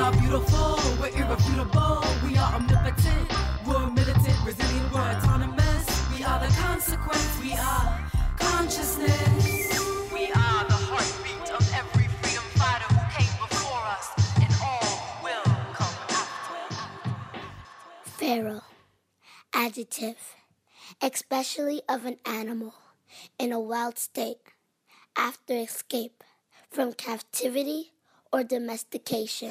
are beautiful, we're irrefutable, we are omnipotent, we're militant, resilient, we're autonomous. We are the consequence, we are consciousness. We are the heartbeat of every freedom fighter who came before us, and all will come after. Feral. Adjective. Especially of an animal in a wild state after escape from captivity or domestication.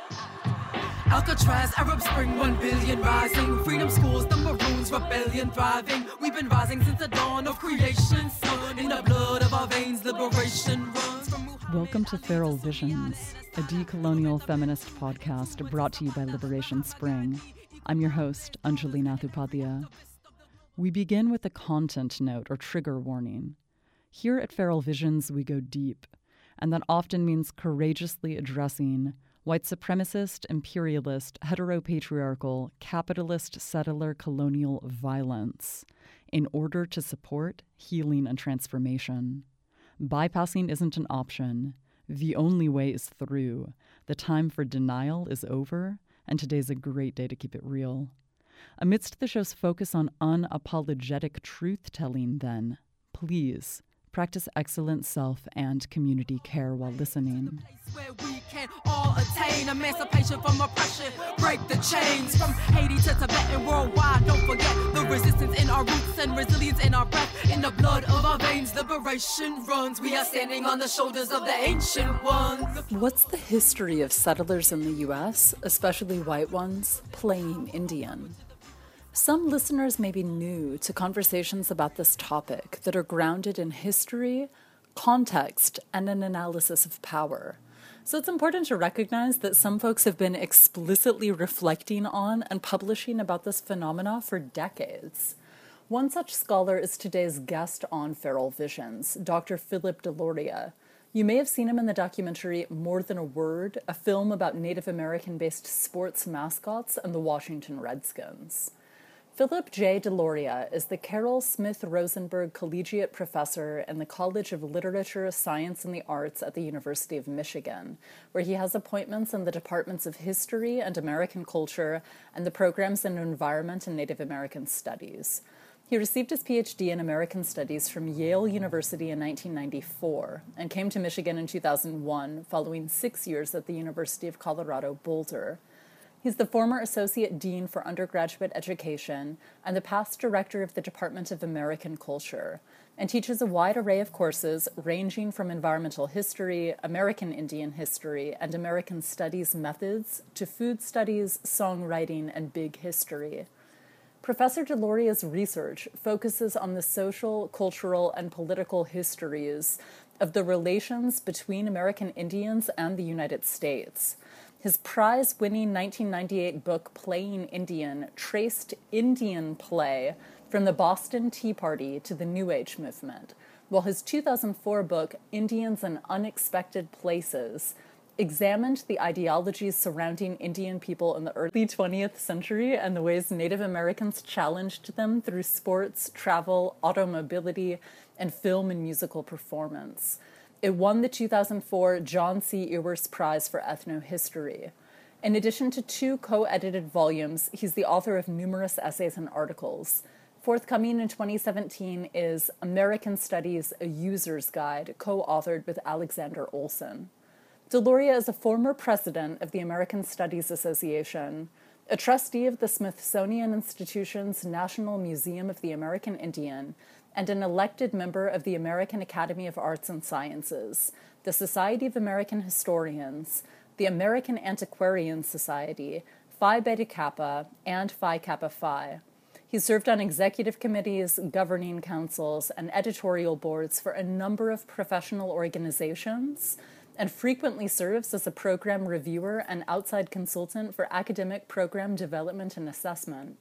Alcatraz, Arab Spring, 1 billion rising. Freedom schools, the Maroons, rebellion thriving. We've been rising since the dawn of creation. Sun in the blood of our veins, liberation runs from... Welcome to Feral Visions, a decolonial feminist podcast brought to you by Liberation Spring. I'm your host, Anjali Nathupathia. We begin with a content note or trigger warning. Here at Feral Visions, we go deep, and that often means courageously addressing white supremacist, imperialist, heteropatriarchal, capitalist, settler, colonial violence in order to support healing and transformation. Bypassing isn't an option. The only way is through. The time for denial is over, and today's a great day to keep it real. Amidst the show's focus on unapologetic truth-telling, then, please practice excellent self and community care while listening. Where we can all attain emancipation from oppression, break the chains from Haiti to Tibet and worldwide. Don't forget the resistance in our roots and resilience in our breath, in the blood of our veins. Liberation runs. We are standing on the shoulders of the ancient ones. What's the history of settlers in the U.S., especially white ones, playing Indian? Some listeners may be new to conversations about this topic that are grounded in history, context, and an analysis of power. So it's important to recognize that some folks have been explicitly reflecting on and publishing about this phenomena for decades. One such scholar is today's guest on Feral Visions, Dr. Philip Deloria. You may have seen him in the documentary More Than a Word, a film about Native American-based sports mascots and the Washington Redskins. Philip J. Deloria is the Carol Smith Rosenberg Collegiate Professor in the College of Literature, Science, and the Arts at the University of Michigan, where he has appointments in the departments of History and American Culture and the programs in Environment and Native American Studies. He received his PhD in American Studies from Yale University in 1994 and came to Michigan in 2001, following 6 years at the University of Colorado Boulder. He's the former Associate Dean for Undergraduate Education and the past Director of the Department of American Culture, and teaches a wide array of courses ranging from environmental history, American Indian history, and American Studies methods to food studies, songwriting, and big history. Professor Deloria's research focuses on the social, cultural, and political histories of the relations between American Indians and the United States. His prize-winning 1998 book, Playing Indian, traced Indian play from the Boston Tea Party to the New Age movement, while his 2004 book, Indians in Unexpected Places, examined the ideologies surrounding Indian people in the early 20th century and the ways Native Americans challenged them through sports, travel, automobility, and film and musical performance. It won the 2004 John C. Ewers Prize for Ethnohistory. In addition to 2 co-edited volumes, he's the author of numerous essays and articles. Forthcoming in 2017 is American Studies, A User's Guide, co-authored with Alexander Olson. Deloria is a former president of the American Studies Association, a trustee of the Smithsonian Institution's National Museum of the American Indian, and an elected member of the American Academy of Arts and Sciences, the Society of American Historians, the American Antiquarian Society, Phi Beta Kappa, and Phi Kappa Phi. He served on executive committees, governing councils, and editorial boards for a number of professional organizations, and frequently serves as a program reviewer and outside consultant for academic program development and assessment.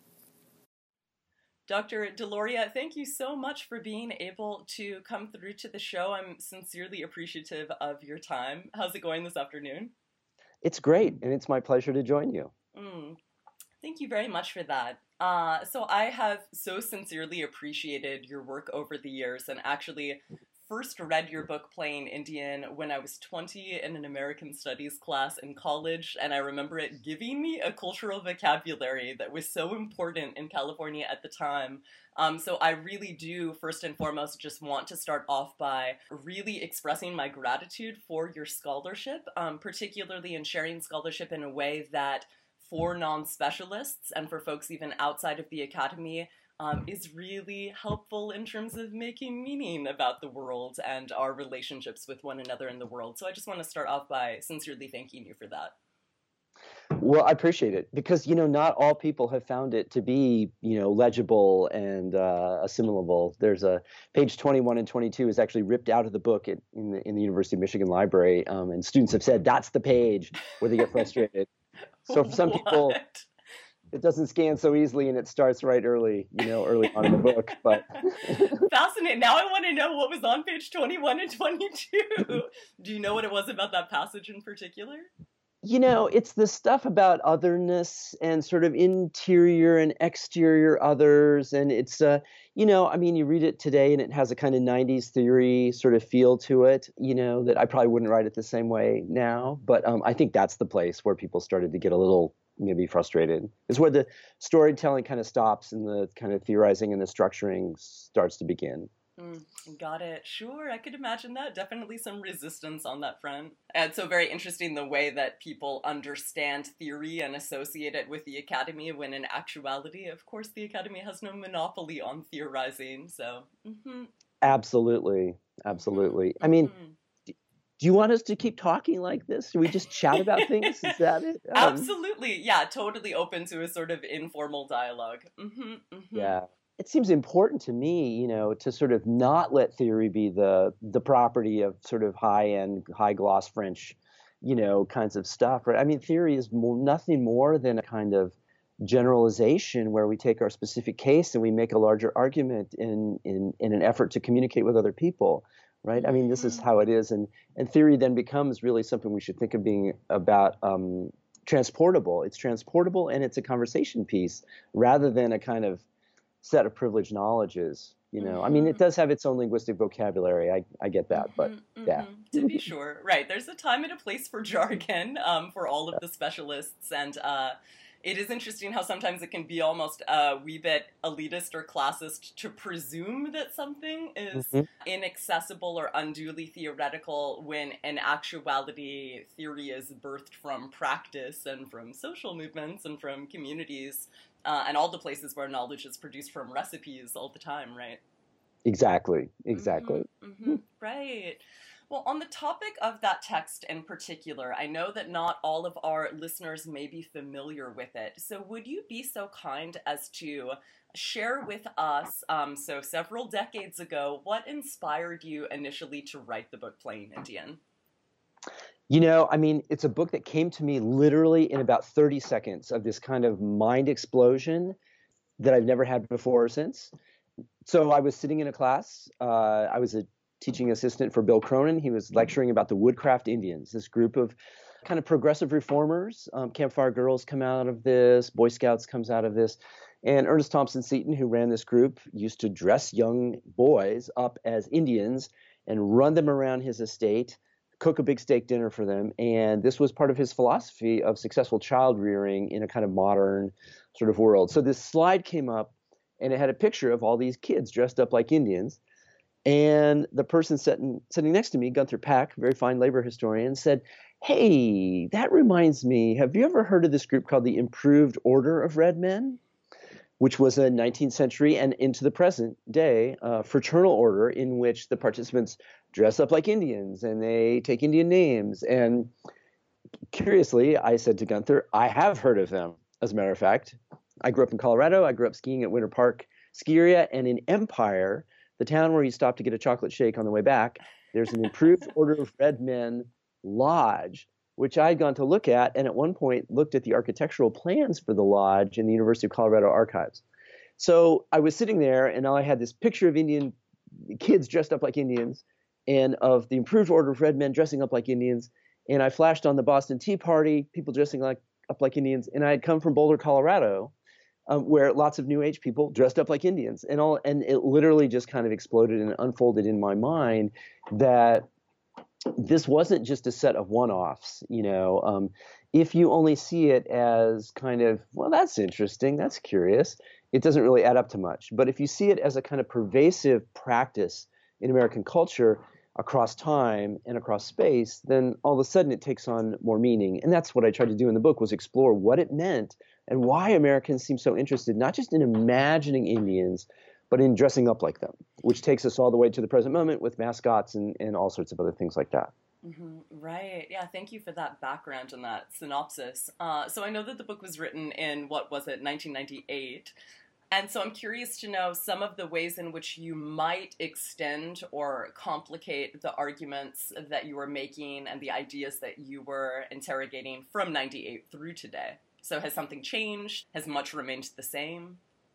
Dr. Deloria, thank you so much for being able to come through to the show. I'm sincerely appreciative of your time. How's it going this afternoon? It's great, and it's my pleasure to join you. Thank you very much for that. So I have so sincerely appreciated your work over the years, and actually first read your book, Playing Indian, when I was 20 in an American Studies class in college, and I remember it giving me a cultural vocabulary that was so important in California at the time. So I really do, first and foremost, just want to start off by really expressing my gratitude for your scholarship, particularly in sharing scholarship in a way that for non-specialists and for folks even outside of the academy is really helpful in terms of making meaning about the world and our relationships with one another in the world. So I just want to start off by sincerely thanking you for that. Well, I appreciate it because, not all people have found it to be, legible and assimilable. There's a page 21 and 22 is actually ripped out of the book in the University of Michigan library. And students have said that's the page where they get frustrated. So for some people, it doesn't scan so easily and it starts right early on in the book. But fascinating. Now I want to know what was on page 21 and 22. Do you know what it was about that passage in particular? It's the stuff about otherness and sort of interior and exterior others. And it's, you read it today and it has a kind of 90s theory sort of feel to it, that I probably wouldn't write it the same way now. But I think that's the place where people started to get a little maybe frustrated. It's where the storytelling kind of stops and the kind of theorizing and the structuring starts to begin. Got it. Sure, I could imagine that. Definitely some resistance on that front. And so very interesting the way that people understand theory and associate it with the academy, when in actuality, of course, the academy has no monopoly on theorizing. So, Absolutely. I mean, do you want us to keep talking like this? Should we just chat about things? Is that it? Absolutely. Yeah, totally open to a sort of informal dialogue. Yeah. It seems important to me, to sort of not let theory be the property of sort of high-end, high-gloss French, kinds of stuff, right? I mean, theory is nothing more than a kind of generalization where we take our specific case and we make a larger argument in an effort to communicate with other people, right? I mean, this is how it is, and theory then becomes really something we should think of being about transportable. It's transportable and it's a conversation piece rather than a kind of set of privileged knowledges, I mean, it does have its own linguistic vocabulary. I get that, but yeah. To be sure. Right. There's a time and a place for jargon for all of the specialists. And it is interesting how sometimes it can be almost a wee bit elitist or classist to presume that something is inaccessible or unduly theoretical when in actuality theory is birthed from practice and from social movements and from communities. And all the places where knowledge is produced from recipes all the time, right? Exactly. Right. Well, on the topic of that text in particular, I know that not all of our listeners may be familiar with it. So would you be so kind as to share with us, so several decades ago, what inspired you initially to write the book Playing Indian? I mean, it's a book that came to me literally in about 30 seconds of this kind of mind explosion that I've never had before or since. So I was sitting in a class. I was a teaching assistant for Bill Cronin. He was lecturing about the Woodcraft Indians, this group of kind of progressive reformers. Campfire Girls come out of this. Boy Scouts comes out of this. And Ernest Thompson Seton, who ran this group, used to dress young boys up as Indians and run them around his estate, cook a big steak dinner for them. And this was part of his philosophy of successful child rearing in a kind of modern sort of world. So this slide came up and it had a picture of all these kids dressed up like Indians. And the person sitting next to me, Gunther Pack, very fine labor historian, said, "Hey, that reminds me, have you ever heard of this group called the Improved Order of Red Men?" Which was a 19th century and into the present day fraternal order in which the participants dress up like Indians and they take Indian names. And curiously, I said to Gunther, I have heard of them. As a matter of fact, I grew up in Colorado. I grew up skiing at Winter Park Ski Area. And in Empire, the town where you stop to get a chocolate shake on the way back, there's an Improved Order of Red Men lodge, which I had gone to look at, and at one point looked at the architectural plans for the lodge in the University of Colorado archives. So I was sitting there, and I had this picture of Indian kids dressed up like Indians, and of the Improved Order of Red Men dressing up like Indians, and I flashed on the Boston Tea Party, people dressing up like Indians, and I had come from Boulder, Colorado, where lots of New Age people dressed up like Indians and it literally just kind of exploded and unfolded in my mind that this wasn't just a set of one-offs, if you only see it as kind of, well, that's interesting, that's curious, it doesn't really add up to much. But if you see it as a kind of pervasive practice in American culture across time and across space, then all of a sudden it takes on more meaning. And that's what I tried to do in the book, was explore what it meant and why Americans seem so interested, not just in imagining Indians, but in dressing up like them, which takes us all the way to the present moment with mascots and all sorts of other things like that. Mm-hmm. Right. Yeah. Thank you for that background and that synopsis. So I know that the book was written in, 1998? And so I'm curious to know some of the ways in which you might extend or complicate the arguments that you were making and the ideas that you were interrogating from 98 through today. So has something changed? Has much remained the same?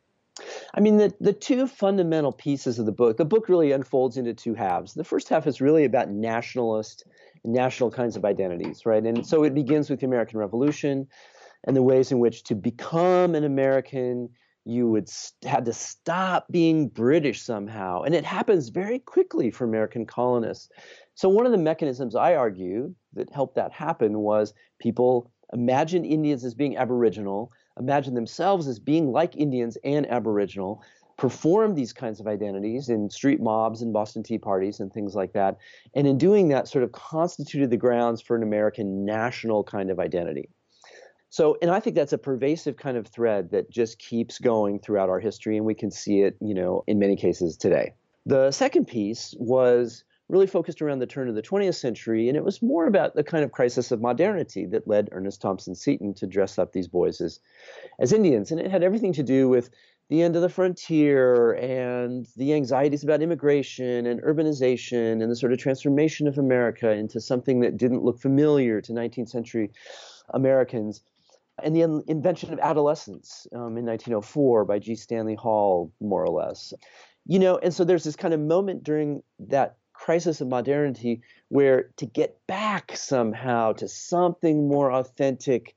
I mean, the two fundamental pieces of the book really unfolds into two halves. The first half is really about national kinds of identities, right? And so it begins with the American Revolution and the ways in which to become an American, you had to stop being British somehow. And it happens very quickly for American colonists. So one of the mechanisms I argued that helped that happen was people imagine Indians as being Aboriginal, imagine themselves as being like Indians and Aboriginal, perform these kinds of identities in street mobs and Boston Tea Parties and things like that. And in doing that, sort of constituted the grounds for an American national kind of identity. So, and I think that's a pervasive kind of thread that just keeps going throughout our history, and we can see it, in many cases today. The second piece was really focused around the turn of the 20th century, and it was more about the kind of crisis of modernity that led Ernest Thompson Seton to dress up these boys as Indians. And it had everything to do with the end of the frontier and the anxieties about immigration and urbanization and the sort of transformation of America into something that didn't look familiar to 19th century Americans. And the invention of adolescence in 1904 by G. Stanley Hall, more or less. And so there's this kind of moment during that crisis of modernity where to get back somehow to something more authentic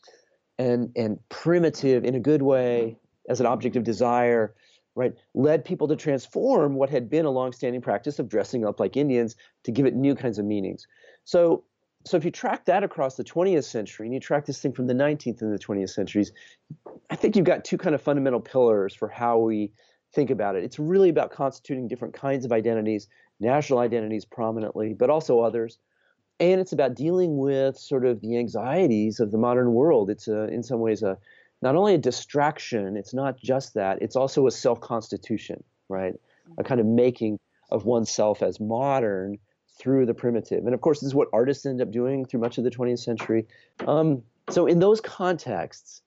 and primitive in a good way as an object of desire, right, led people to transform what had been a longstanding practice of dressing up like Indians to give it new kinds of meanings. So if you track that across the 20th century and you track this thing from the 19th and the 20th centuries, I think you've got two kind of fundamental pillars for how we think about it. It's really about constituting different kinds of identities, national identities prominently, but also others. And it's about dealing with sort of the anxieties of the modern world. It's in some ways not only a distraction, it's not just that, it's also a self-constitution, right? A kind of making of oneself as modern through the primitive. And of course, this is what artists end up doing through much of the 20th century. So in those contexts,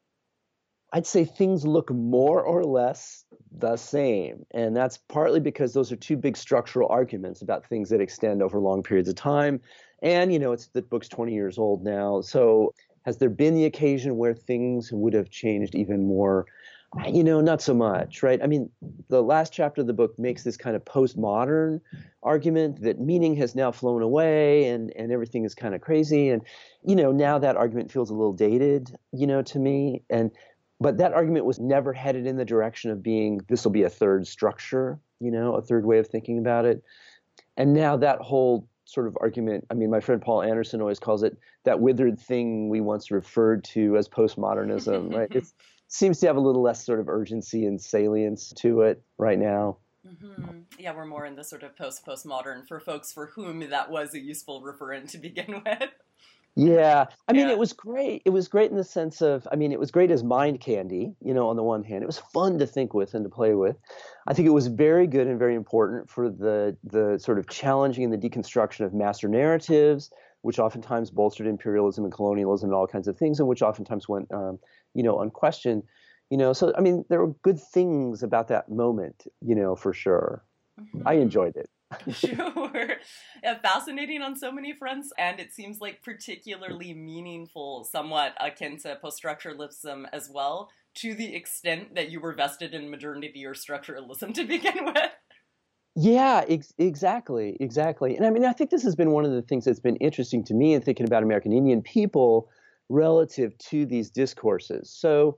I'd say things look more or less the same. And that's partly because those are two big structural arguments about things that extend over long periods of time. And, the book's 20 years old now. So has there been the occasion where things would have changed even more? Not so much, right? I mean, the last chapter of the book makes this kind of postmodern argument that meaning has now flown away and everything is kind of crazy. And, now that argument feels a little dated, to me. But that argument was never headed in the direction of being, this will be a third structure, a third way of thinking about it. And now that whole sort of argument, I mean, my friend Paul Anderson always calls it that withered thing we once referred to as postmodernism, right? It seems to have a little less sort of urgency and salience to it right now. Mm-hmm. Yeah, we're more in the sort of postmodern for folks for whom that was a useful referent to begin with. Yeah. I mean, it was great. It was great in the sense of, it was great as mind candy, on the one hand. It was fun to think with and to play with. I think it was very good and very important for the sort of challenging and the deconstruction of master narratives, which oftentimes bolstered imperialism and colonialism and all kinds of things, and which oftentimes went, unquestioned. So, there were good things about that moment, for sure. Mm-hmm. I enjoyed it. Sure. Yeah, fascinating on so many fronts, and it seems like particularly meaningful, somewhat akin to post-structuralism as well, to the extent that you were vested in modernity or structuralism to begin with. Yeah, exactly. And I think this has been one of the things that's been interesting to me in thinking about American Indian people relative to these discourses. So,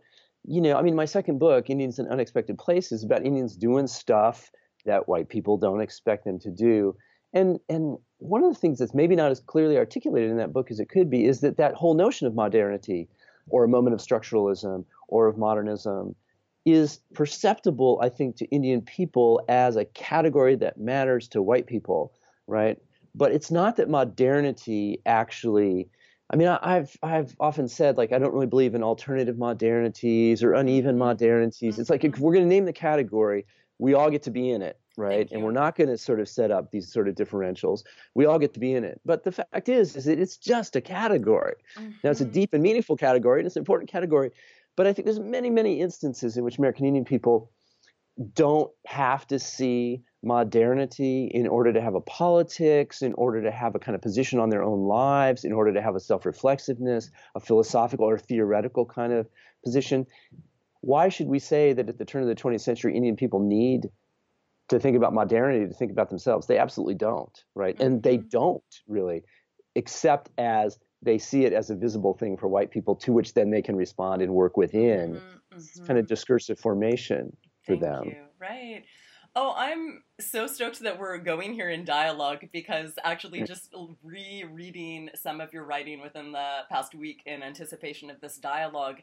I mean, my second book, Indians in Unexpected Places, is about Indians doing stuff that white people don't expect them to do. And one of the things that's maybe not as clearly articulated in that book as it could be is that whole notion of modernity or a moment of structuralism or of modernism is perceptible, I think, to Indian people as a category that matters to white people, right? But it's not that modernity actually, I mean, I've often said, like, I don't really believe in alternative modernities or uneven modernities. It's like, if we're going to name the category, we all get to be in it, right? And we're not going to sort of set up these sort of differentials. We all get to be in it. But the fact is that it's just a category. Now, it's a deep and meaningful category, and it's an important category. But I think there's many, many instances in which American Indian people don't have to see modernity in order to have a politics, in order to have a kind of position on their own lives, in order to have a self-reflexiveness, a philosophical or theoretical kind of position. Why should we say that at the turn of the 20th century, Indian people need to think about modernity, to think about themselves? They absolutely don't, right? And they don't really, except as they see it as a visible thing for white people, to which then they can respond and work within. It's kind of discursive formation for them. Thank you. Right. Oh, I'm so stoked that we're going here in dialogue, because actually just rereading some of your writing within the past week in anticipation of this dialogue,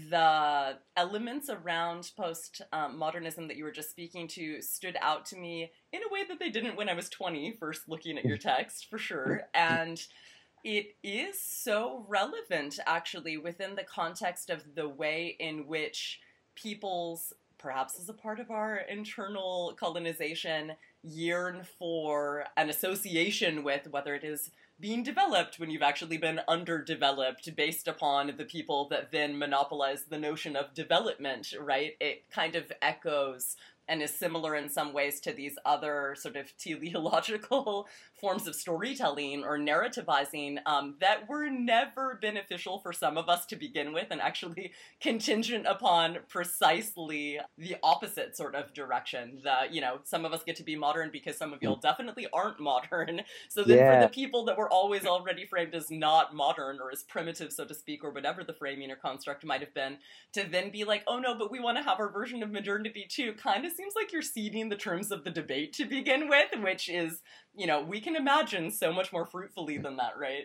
the elements around post-modernism that you were just speaking to stood out to me in a way that they didn't when I was 20, first looking at your text, for sure. And it is so relevant, actually, within the context of the way in which people's, perhaps as a part of our internal colonization, yearn for an association with, whether it is being developed when you've actually been underdeveloped based upon the people that then monopolize the notion of development, right? It kind of echoes and is similar in some ways to these other sort of teleological forms of storytelling or narrativizing that were never beneficial for some of us to begin with, and actually contingent upon precisely the opposite sort of direction. Some of us get to be modern because some of y'all definitely aren't modern. So then for the people that were always already framed as not modern or as primitive, so to speak, or whatever the framing or construct might have been, to then be like, oh no, but we want to have our version of modernity too, kind of seems like you're ceding the terms of the debate to begin with, which is, we can imagine so much more fruitfully than that, right?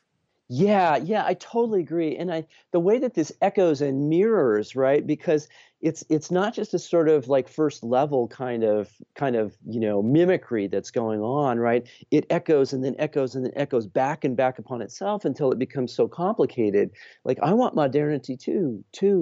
Yeah, I totally agree. And the way that this echoes and mirrors, right? Because it's not just a sort of like first level kind of mimicry that's going on, right? It echoes and then echoes and then echoes back and back upon itself until it becomes so complicated. Like, I want modernity too,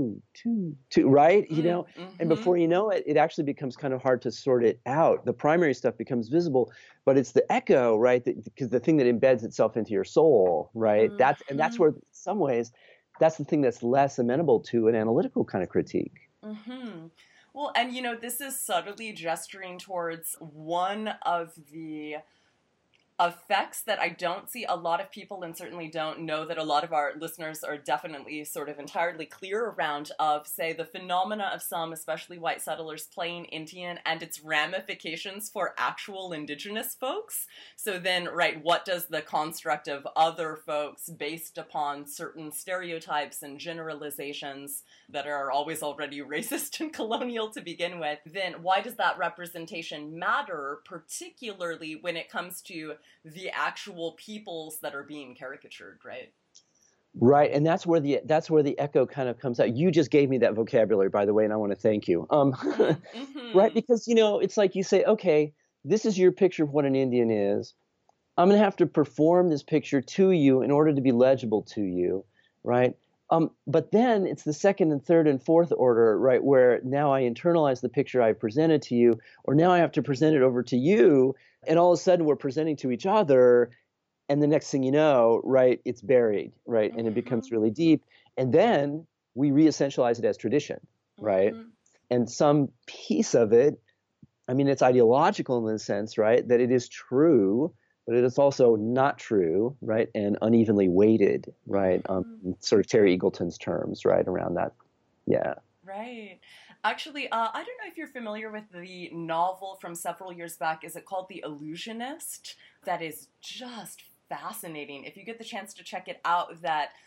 right? And before you know it, it actually becomes kind of hard to sort it out. The primary stuff becomes visible, but it's the echo, right? Because the thing that embeds itself into your soul, right? That's where, in some ways, that's the thing that's less amenable to an analytical kind of critique. Well, and this is subtly gesturing towards one of the effects that I don't see a lot of people, and certainly don't know that a lot of our listeners are definitely sort of entirely clear around, of, say, the phenomena of some, especially white settlers, playing Indian and its ramifications for actual indigenous folks. So then, right, what does the construct of other folks based upon certain stereotypes and generalizations that are always already racist and colonial to begin with, then why does that representation matter, particularly when it comes to the actual peoples that are being caricatured, right? Right, and that's where the echo kind of comes out. You just gave me that vocabulary, by the way, and I want to thank you. Right, because it's like you say, okay, this is your picture of what an Indian is. I'm going to have to perform this picture to you in order to be legible to you, right? But then it's the second and third and fourth order, right, where now I internalize the picture I presented to you, or now I have to present it over to you, and all of a sudden we're presenting to each other, and the next thing you know, right, it's buried, right, and it becomes really deep, and then we re-essentialize it as tradition, right, and some piece of it, I mean, it's ideological in the sense, right, that it is true, but it is also not true, right, and unevenly weighted, right, sort of Terry Eagleton's terms, right, around that, yeah. Right. Actually, I don't know if you're familiar with the novel from several years back. Is it called The Illusionist? That is just fascinating. If you get the chance to check it out, that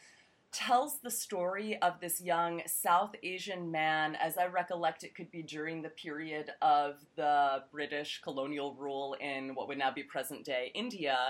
tells the story of this young South Asian man. As I recollect, it could be during the period of the British colonial rule in what would now be present-day India,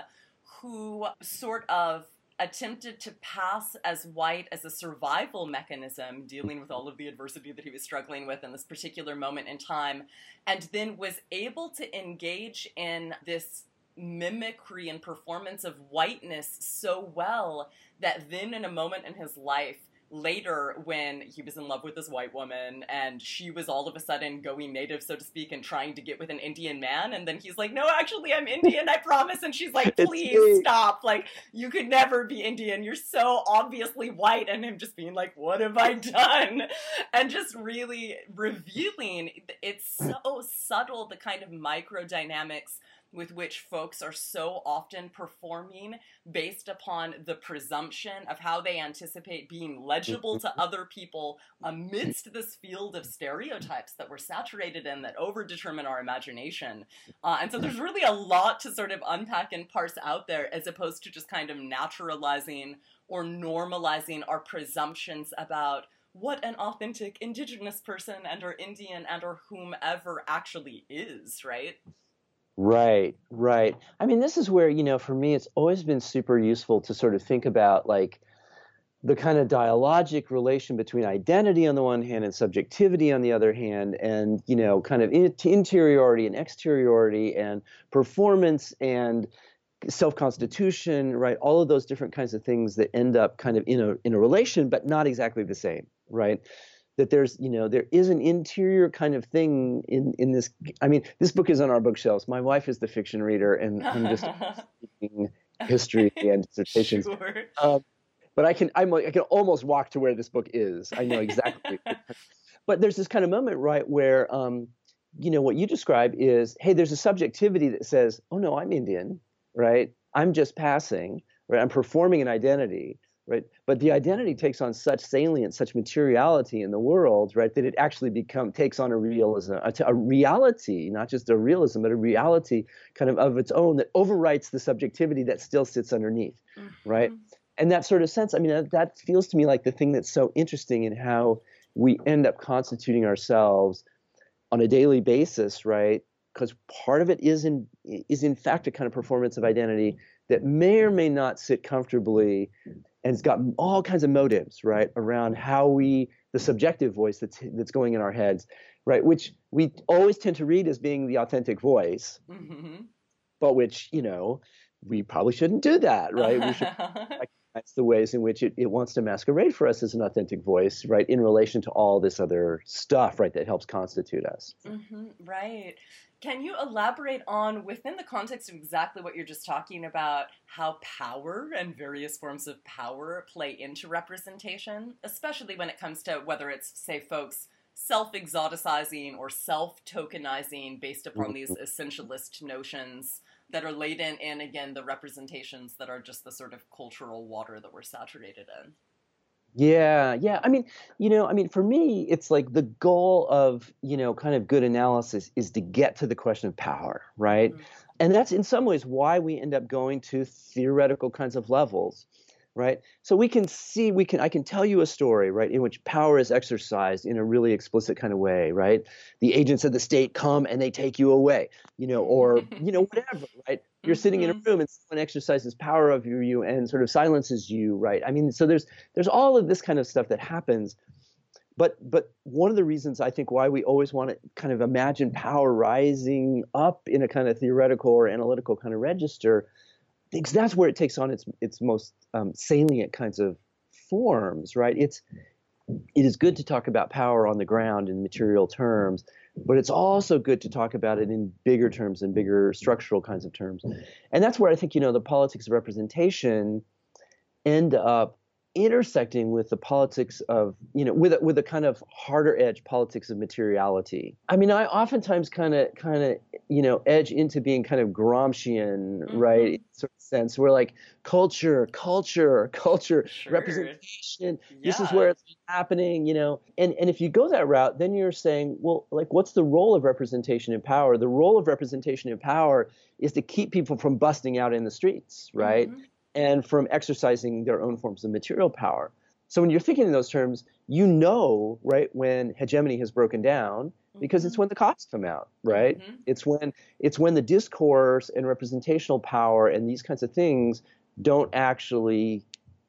who sort of attempted to pass as white as a survival mechanism, dealing with all of the adversity that he was struggling with in this particular moment in time, and then was able to engage in this mimicry and performance of whiteness so well that then in a moment in his life, later when he was in love with this white woman and she was all of a sudden going native, so to speak, and trying to get with an Indian man, and then he's like, no, actually I'm Indian, I promise, and she's like, please stop, like, you could never be Indian, you're so obviously white, and him just being like, what have I done? And just really revealing, it's so subtle, the kind of micro dynamics with which folks are so often performing based upon the presumption of how they anticipate being legible to other people amidst this field of stereotypes that we're saturated in that over-determine our imagination. And so there's really a lot to sort of unpack and parse out there, as opposed to just kind of naturalizing or normalizing our presumptions about what an authentic Indigenous person and or Indian and or whomever actually is, right? Right, right. I mean, this is where, for me, it's always been super useful to sort of think about like the kind of dialogic relation between identity on the one hand and subjectivity on the other hand, and, kind of interiority and exteriority and performance and self-constitution, right? All of those different kinds of things that end up kind of in a relation, but not exactly the same, right? That there's, there is an interior kind of thing in this. I mean, this book is on our bookshelves. My wife is the fiction reader, and I'm just reading history and dissertations. Sure. But I can almost walk to where this book is. I know exactly. But there's this kind of moment, right, where, what you describe is, hey, there's a subjectivity that says, oh no, I'm Indian, right? I'm just passing, right? I'm performing an identity. Right, but the identity takes on such salience, such materiality in the world, right, that it actually takes on a reality, not just a realism, but a reality kind of its own that overwrites the subjectivity that still sits underneath, right? And that sort of sense, I mean, that feels to me like the thing that's so interesting in how we end up constituting ourselves on a daily basis, right? Because part of it is in fact a kind of performance of identity that may or may not sit comfortably. And it's got all kinds of motives, right, around how the subjective voice that's going in our heads, right, which we always tend to read as being the authentic voice, but which, we probably shouldn't do that, right? We should recognize the ways in which it wants to masquerade for us as an authentic voice, right, in relation to all this other stuff, right, that helps constitute us. Right. Can you elaborate on, within the context of exactly what you're just talking about, how power and various forms of power play into representation, especially when it comes to whether it's, say, folks self-exoticizing or self-tokenizing based upon these essentialist notions that are laden in, again, the representations that are just the sort of cultural water that we're saturated in? Yeah. I mean, for me, it's like the goal of, kind of good analysis is to get to the question of power, right? And that's in some ways why we end up going to theoretical kinds of levels, right? So I can tell you a story, right, in which power is exercised in a really explicit kind of way, right? The agents of the state come and they take you away, or, whatever, right? You're sitting in a room and someone exercises power over you and sort of silences you, right? I mean, so there's all of this kind of stuff that happens. But one of the reasons I think why we always want to kind of imagine power rising up in a kind of theoretical or analytical kind of register, because that's where it takes on its most salient kinds of forms, right? It is good to talk about power on the ground in material terms, but it's also good to talk about it in bigger terms and bigger structural kinds of terms. And that's where I think, the politics of representation end up intersecting with the politics of, with a kind of harder edge politics of materiality. I mean, I oftentimes kind of, edge into being kind of Gramscian, right? In sort of sense where like culture, sure. Representation, this is where it's happening, and if you go that route, then you're saying, well, like, what's the role of representation in power? The role of representation in power is to keep people from busting out in the streets, right? And from exercising their own forms of material power. So when you're thinking in those terms, you know, right, when hegemony has broken down, because it's when the cops come out, right? Mm-hmm. It's when the discourse and representational power and these kinds of things don't actually,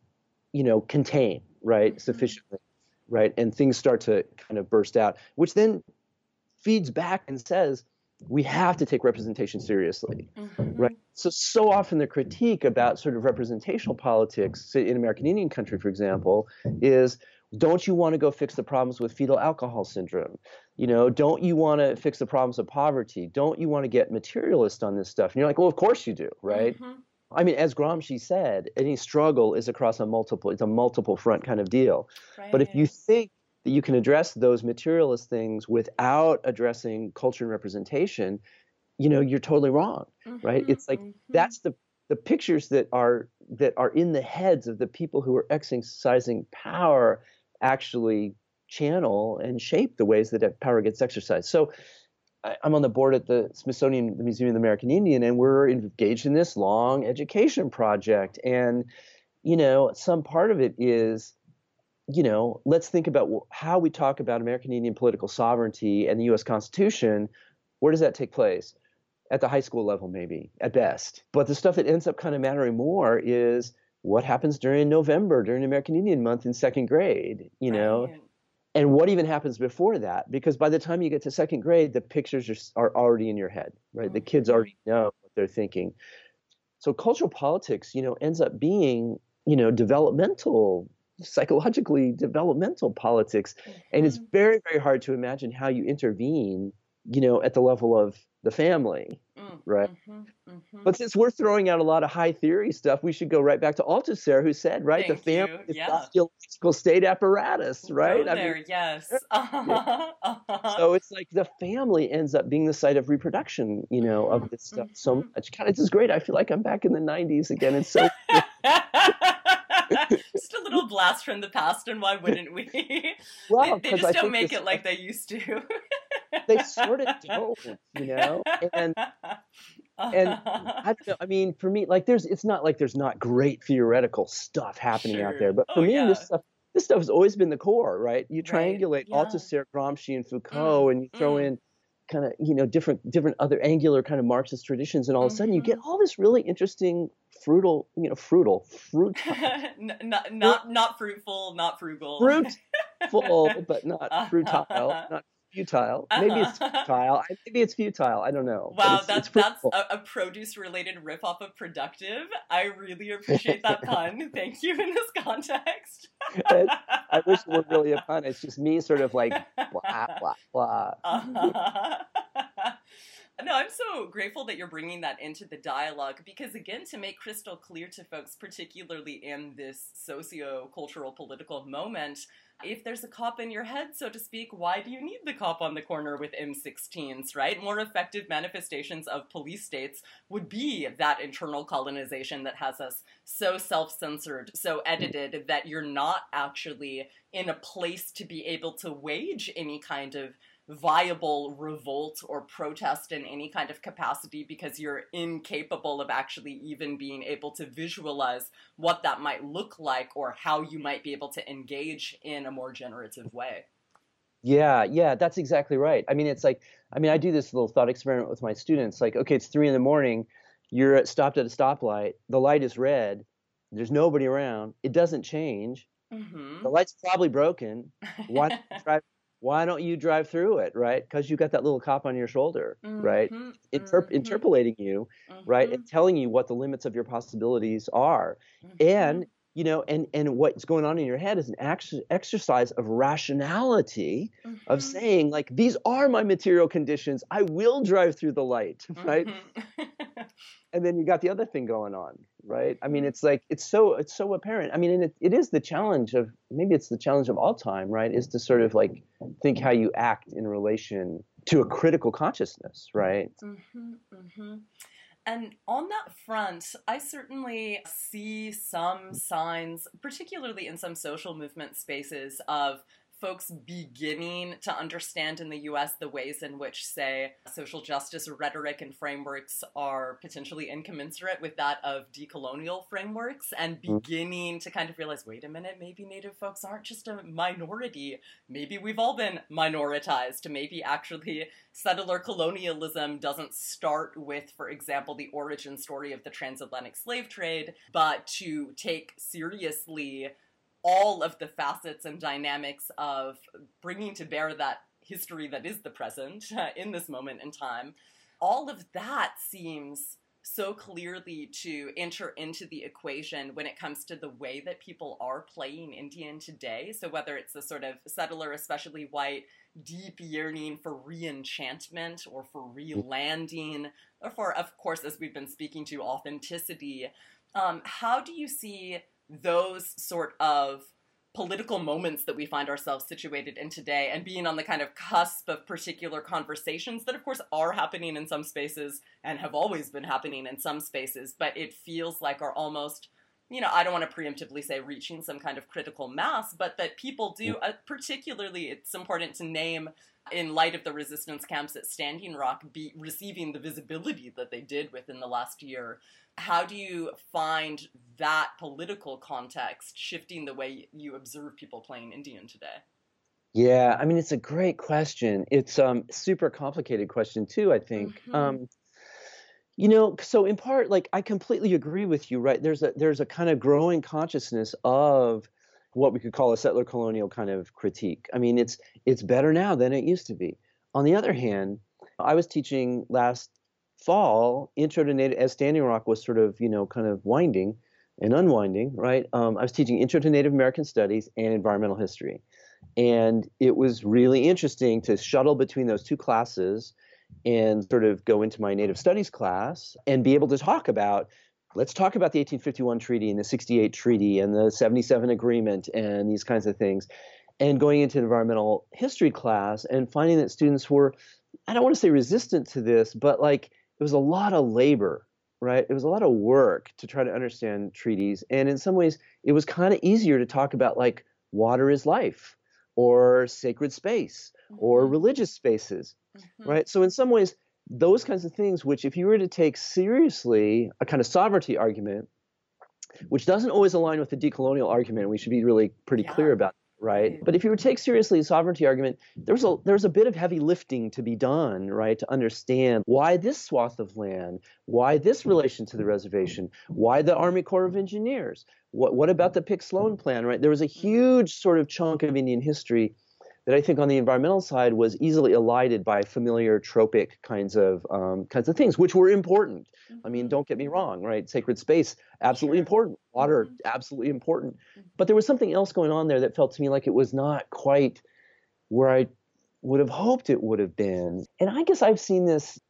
contain, right, sufficiently, right? And things start to kind of burst out, which then feeds back and says, we have to take representation seriously, right? So often the critique about sort of representational politics, say in American Indian country, for example, is, don't you want to go fix the problems with fetal alcohol syndrome? Don't you want to fix the problems of poverty? Don't you want to get materialist on this stuff? And you're like, well, of course you do, right? I mean, as Gramsci said, any struggle is it's a multiple front kind of deal. Right. But if you think that you can address those materialist things without addressing culture and representation, you're totally wrong, right? It's like that's the pictures that are in the heads of the people who are exercising power actually channel and shape the ways that power gets exercised. So I'm on the board at the Smithsonian, the Museum of the American Indian, and we're engaged in this long education project. And, some part of it is, let's think about how we talk about American Indian political sovereignty and the U.S. Constitution. Where does that take place? At the high school level, maybe, at best. But the stuff that ends up kind of mattering more is what happens during November, during American Indian Month in second grade, Right. and what even happens before that. Because by the time you get to second grade, the pictures are already in your head, right? The kids already know what they're thinking. So cultural politics, ends up being, developmental, psychologically developmental politics. And it's very, very hard to imagine how you intervene, at the level of the family, right? But since we're throwing out a lot of high theory stuff, we should go right back to Althusser, who said, right, Thank the family you. is Yeah. the sociological state apparatus, right? Go there, yes. So it's like the family ends up being the site of reproduction, of this stuff so much. God, it's just great. I feel like I'm back in the 90s again. It's so Just a little blast from the past, and why wouldn't we? Well, they 'cause just I don't think make this- it like they used to. they sort of don't, and I don't know. I mean, for me, like it's not like there's not great theoretical stuff happening out there, but for me, this stuff has always been the core, right? You triangulate Althusser, Gramsci, and Foucault, and you throw in kind of different other angular kind of Marxist traditions, and all of a sudden you get all this really interesting fruit. Not fruitful, not frugal. Fruitful, but not frutile, not futile. Maybe it's futile. Maybe it's futile. I don't know. Wow, it's that's a produce-related riff-off of productive. I really appreciate that pun. Thank you in this context. I wish it were really a pun. It's just me sort of like blah, blah, blah. No, I'm so grateful that you're bringing that into the dialogue because, again, to make crystal clear to folks, particularly in this socio-cultural political moment, if there's a cop in your head, so to speak, why do you need the cop on the corner with M16s, right? More effective manifestations of police states would be that internal colonization that has us so self-censored, so edited, that you're not actually in a place to be able to wage any kind of viable revolt or protest in any kind of capacity because you're incapable of actually even being able to visualize what that might look like or how you might be able to engage in a more generative way. Yeah, that's exactly right. I mean, I do this little thought experiment with my students. Like, okay, it's 3 a.m. You're stopped at a stoplight. The light is red. There's nobody around. It doesn't change. The light's probably broken. Why don't you drive through it, right? Because you got that little cop on your shoulder, right? Interpolating you, right? And telling you what the limits of your possibilities are. And, and what's going on in your head is an exercise of rationality, of saying, like, these are my material conditions. I will drive through the light, right? And then you got the other thing going on, right? I mean, it's like, it's so apparent. I mean, and it is the challenge of, maybe it's the challenge of all time, right? Is to sort of like think how you act in relation to a critical consciousness, right? And on that front, I certainly see some signs, particularly in some social movement spaces, of folks beginning to understand in the US the ways in which, say, social justice rhetoric and frameworks are potentially incommensurate with that of decolonial frameworks, and beginning to kind of realize, wait a minute, maybe Native folks aren't just a minority. Maybe we've all been minoritized. Maybe actually settler colonialism doesn't start with, for example, the origin story of the transatlantic slave trade, but to take seriously all of the facets and dynamics of bringing to bear that history that is the present in this moment in time. All of that seems so clearly to enter into the equation when it comes to the way that people are playing Indian today. So whether it's a sort of settler, especially white, deep yearning for re-enchantment or for re-landing, or for, of course, as we've been speaking to, authenticity, how do you see those sort of political moments that we find ourselves situated in today, and being on the kind of cusp of particular conversations that, of course, are happening in some spaces and have always been happening in some spaces, but it feels like are almost, I don't want to preemptively say reaching some kind of critical mass, but that people do, particularly it's important to name, in light of the resistance camps at Standing Rock be receiving the visibility that they did within the last year. How do you find that political context shifting the way you observe people playing Indian today? Yeah, I mean, it's a great question. It's a super complicated question too, I think. So in part, like, I completely agree with you, right? There's a kind of growing consciousness of what we could call a settler colonial kind of critique. I mean, it's better now than it used to be. On the other hand, I was teaching last fall Intro to Native, as Standing Rock was sort of, kind of winding and unwinding, right? I was teaching Intro to Native American Studies and Environmental History. And it was really interesting to shuttle between those two classes and sort of go into my Native Studies class and be able to let's talk about the 1851 treaty and the 68 treaty and the 77 agreement and these kinds of things. And going into environmental history class and finding that students were, I don't want to say resistant to this, but like it was a lot of labor, right? It was a lot of work to try to understand treaties. And in some ways, it was kind of easier to talk about like water is life or sacred space or religious spaces, right? So in some ways, those kinds of things, which if you were to take seriously a kind of sovereignty argument, which doesn't always align with the decolonial argument, we should be really pretty clear about it, right? But if you were to take seriously a sovereignty argument, there's a bit of heavy lifting to be done, right, to understand why this swath of land, why this relation to the reservation, why the Army Corps of Engineers, what about the Pick-Sloan Plan, right? There was a huge sort of chunk of Indian history that I think on the environmental side was easily elided by familiar tropic kinds of things, which were important. I mean, don't get me wrong, right? Sacred space, absolutely important. Water, absolutely important. But there was something else going on there that felt to me like it was not quite where I would have hoped it would have been. And I guess I've seen this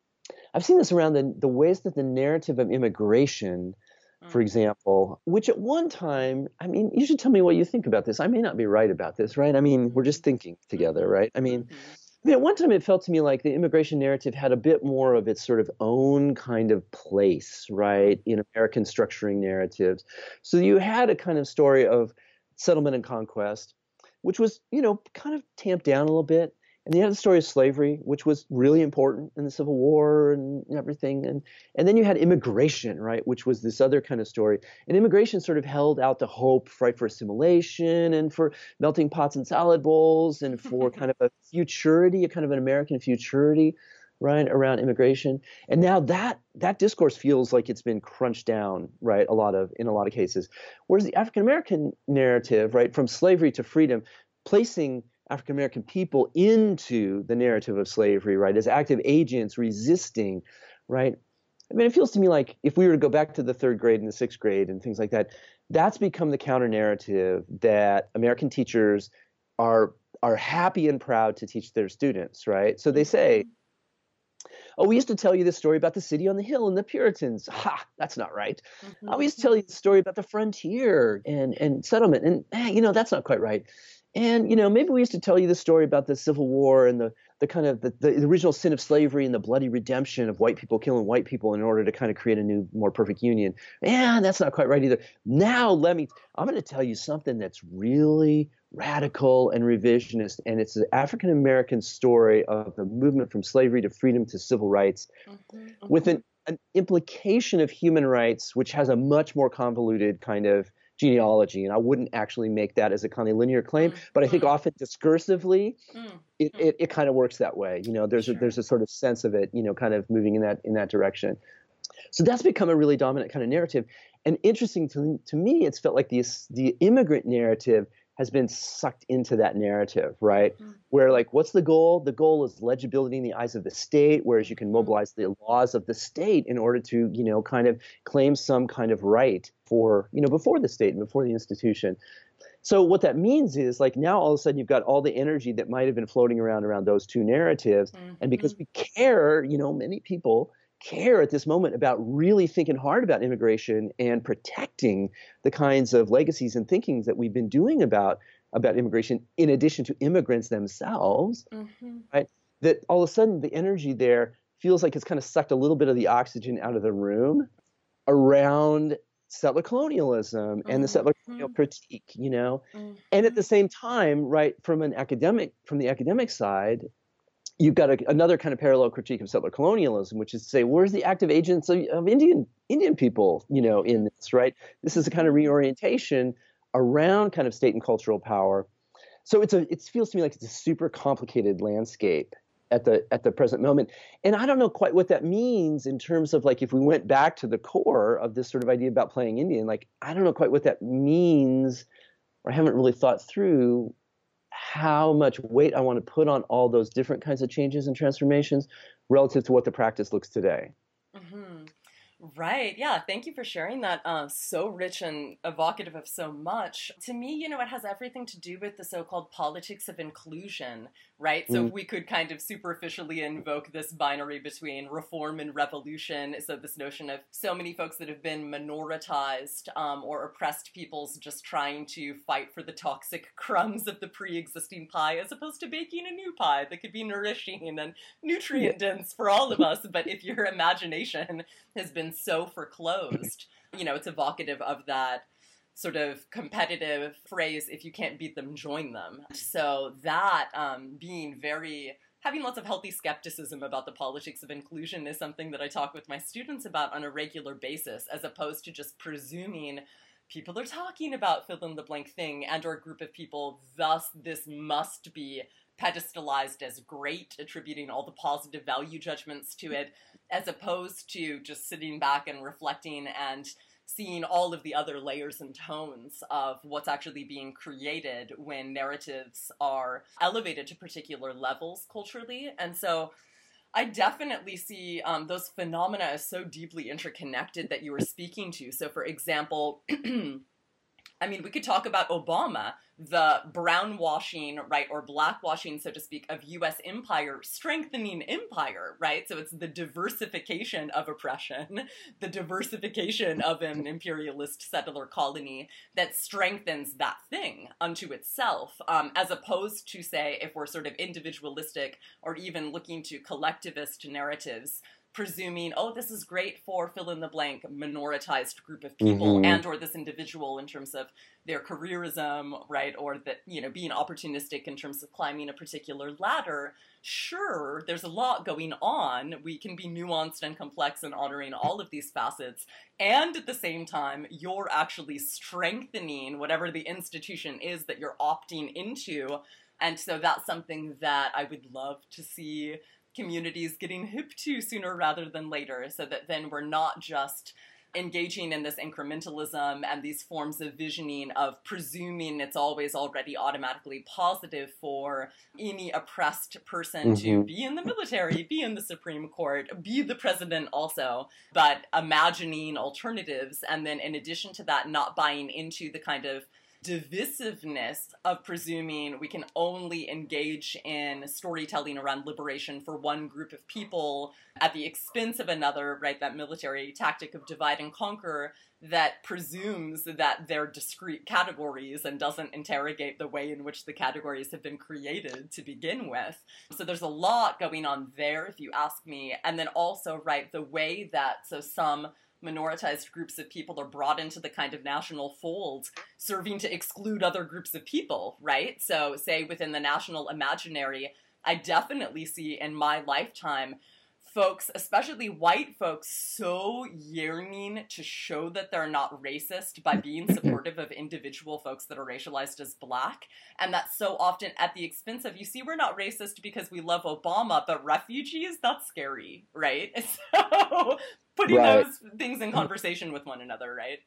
around the ways that the narrative of immigration, for example, which at one time, I mean, you should tell me what you think about this. I may not be right about this, right? I mean, we're just thinking together, right? I mean, at one time it felt to me like the immigration narrative had a bit more of its sort of own kind of place, right, in American structuring narratives. So you had a kind of story of settlement and conquest, which was, kind of tamped down a little bit. And you had the story of slavery, which was really important in the Civil War and everything. And then you had immigration, right, which was this other kind of story. And immigration sort of held out the hope, right, for assimilation and for melting pots and salad bowls and for kind of a futurity, a kind of an American futurity, right, around immigration. And now that discourse feels like it's been crunched down, right, in a lot of cases. Whereas the African American narrative, right, from slavery to freedom, placing African American people into the narrative of slavery, right, as active agents resisting, right? I mean, it feels to me like if we were to go back to the third grade and the sixth grade and things like that, that's become the counter narrative that American teachers are happy and proud to teach their students, right? So they say, oh, we used to tell you this story about the city on the hill and the Puritans. Ha, that's not right. We used to tell you the story about the frontier and settlement, and that's not quite right. And, maybe we used to tell you the story about the Civil War and the kind of the original sin of slavery and the bloody redemption of white people killing white people in order to kind of create a new, more perfect union. And that's not quite right either. Now, I'm going to tell you something that's really radical and revisionist. And it's the African American story of the movement from slavery to freedom to civil rights with an implication of human rights, which has a much more convoluted kind of genealogy. And I wouldn't actually make that as a kind of linear claim, but I think often discursively, it kind of works that way. There's a sort of sense of it, kind of moving in that direction. So that's become a really dominant kind of narrative. And interesting to me, it's felt like the immigrant narrative has been sucked into that narrative, right? Where what's the goal? The goal is legibility in the eyes of the state, whereas you can mobilize the laws of the state in order to, kind of claim some kind of right for, before the state and before the institution. So what that means is now all of a sudden you've got all the energy that might have been floating around those two narratives. And because we care, many people care at this moment about really thinking hard about immigration and protecting the kinds of legacies and thinkings that we've been doing about immigration, in addition to immigrants themselves, right? That all of a sudden the energy there feels like it's kind of sucked a little bit of the oxygen out of the room around settler colonialism and the settler colonial critique, and at the same time, right, from the academic side, you've got another kind of parallel critique of settler colonialism, which is to say, where's the active agents of Indian people, in this, right? This is a kind of reorientation around kind of state and cultural power. So it feels to me like it's a super complicated landscape at the present moment. And I don't know quite what that means in terms of if we went back to the core of this sort of idea about playing Indian, I don't know quite what that means, or I haven't really thought through how much weight I want to put on all those different kinds of changes and transformations relative to what the practice looks today. Right. Yeah. Thank you for sharing that. So rich and evocative of so much. To me, it has everything to do with the so-called politics of inclusion, right? So we could kind of superficially invoke this binary between reform and revolution. So this notion of so many folks that have been minoritized or oppressed peoples just trying to fight for the toxic crumbs of the pre-existing pie, as opposed to baking a new pie that could be nourishing and nutrient dense for all of us. But if your imagination has been so foreclosed, it's evocative of that sort of competitive phrase, if you can't beat them, join them. So that having lots of healthy skepticism about the politics of inclusion is something that I talk with my students about on a regular basis, as opposed to just presuming people are talking about fill in the blank thing and or a group of people, thus this must be pedestalized as great, attributing all the positive value judgments to it, as opposed to just sitting back and reflecting and seeing all of the other layers and tones of what's actually being created when narratives are elevated to particular levels culturally. And so I definitely see those phenomena as so deeply interconnected that you were speaking to. So for example, we could talk about Obama, the brownwashing, right, or blackwashing, so to speak, of U.S. empire, strengthening empire, right? So it's the diversification of oppression, the diversification of an imperialist settler colony that strengthens that thing unto itself, as opposed to, say, if we're sort of individualistic or even looking to collectivist narratives, presuming, oh, this is great for fill-in-the-blank minoritized group of people and or this individual in terms of their careerism, right, or that, being opportunistic in terms of climbing a particular ladder. Sure, there's a lot going on. We can be nuanced and complex in honoring all of these facets. And at the same time, you're actually strengthening whatever the institution is that you're opting into. And so that's something that I would love to see communities getting hip to sooner rather than later, so that then we're not just engaging in this incrementalism and these forms of visioning of presuming it's always already automatically positive for any oppressed person to be in the military, be in the Supreme Court, be the president also, but imagining alternatives. And then in addition to that, not buying into the kind of divisiveness of presuming we can only engage in storytelling around liberation for one group of people at the expense of another, right? That military tactic of divide and conquer that presumes that they're discrete categories and doesn't interrogate the way in which the categories have been created to begin with. So there's a lot going on there, if you ask me. And then also, right, the way that some minoritized groups of people are brought into the kind of national fold, serving to exclude other groups of people, right? So say within the national imaginary, I definitely see in my lifetime folks, especially white folks, so yearning to show that they're not racist by being supportive of individual folks that are racialized as Black. And that's so often at the expense of, you see, we're not racist because we love Obama, but refugees, that's scary, right? So putting those things in conversation with one another, right?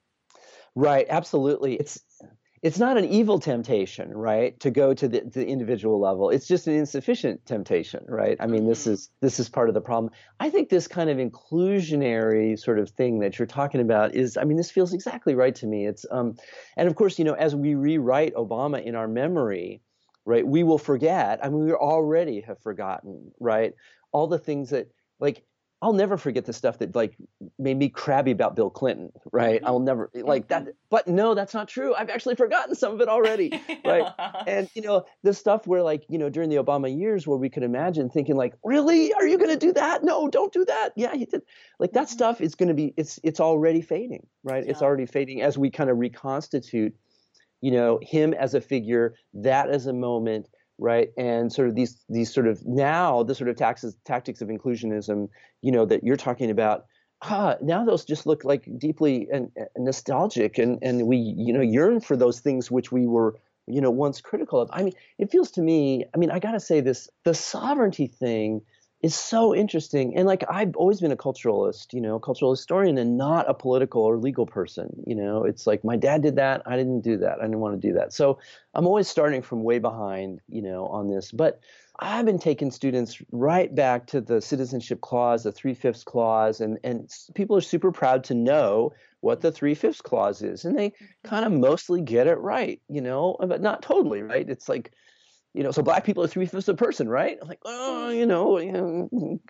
Right, absolutely. It's not an evil temptation, right, to go to the individual level. It's just an insufficient temptation, right? I mean, this is part of the problem. I think this kind of inclusionary sort of thing that you're talking about is, I mean, this feels exactly right to me. It's and of course, you know, as we rewrite Obama in our memory, right, we will forget. I mean, we already have forgotten, right, all the things that, like, I'll never forget the stuff that like made me crabby about Bill Clinton, right? I'll never like that. But no, that's not true. I've actually forgotten some of it already, right? And, you know, the stuff where like, you know, during the Obama years where we could imagine thinking like, really? Are you going to do that? No, don't do that. Yeah, he did. Like that stuff is going to be, it's already fading, right? Yeah. It's already fading as we kind of reconstitute, you know, him as a figure, that as a moment, right? And sort of these sort of now the sort of tactics of inclusionism, you know, that you're talking about, now those just look like deeply and nostalgic, and we, you know, yearn for those things which we were, you know, once critical of. I mean, it feels to me, I mean, I got to say this, the sovereignty thing is so interesting. And like, I've always been a culturalist, you know, cultural historian and not a political or legal person. You know, it's like my dad did that. I didn't do that. I didn't want to do that. So I'm always starting from way behind, you know, on this. But I've been taking students right back to the Citizenship Clause, the 3/5 Clause, and people are super proud to know what the 3/5 Clause is. And they kind of mostly get it right, you know, but not totally, right? It's like, you know, so Black people are 3/5 a person, right? I'm like, oh, you know,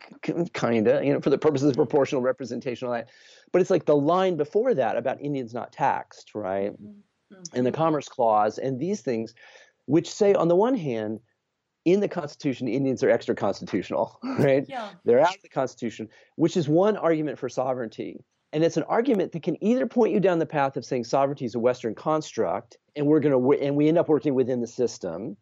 kind of, you know, for the purposes of proportional representation, all that. But it's like the line before that about Indians not taxed, right? And the Commerce Clause and these things, which say, on the one hand, in the Constitution, Indians are extra constitutional, right? Yeah. They're out of the Constitution, which is one argument for sovereignty. And it's an argument that can either point you down the path of saying sovereignty is a Western construct, and we end up working within the system.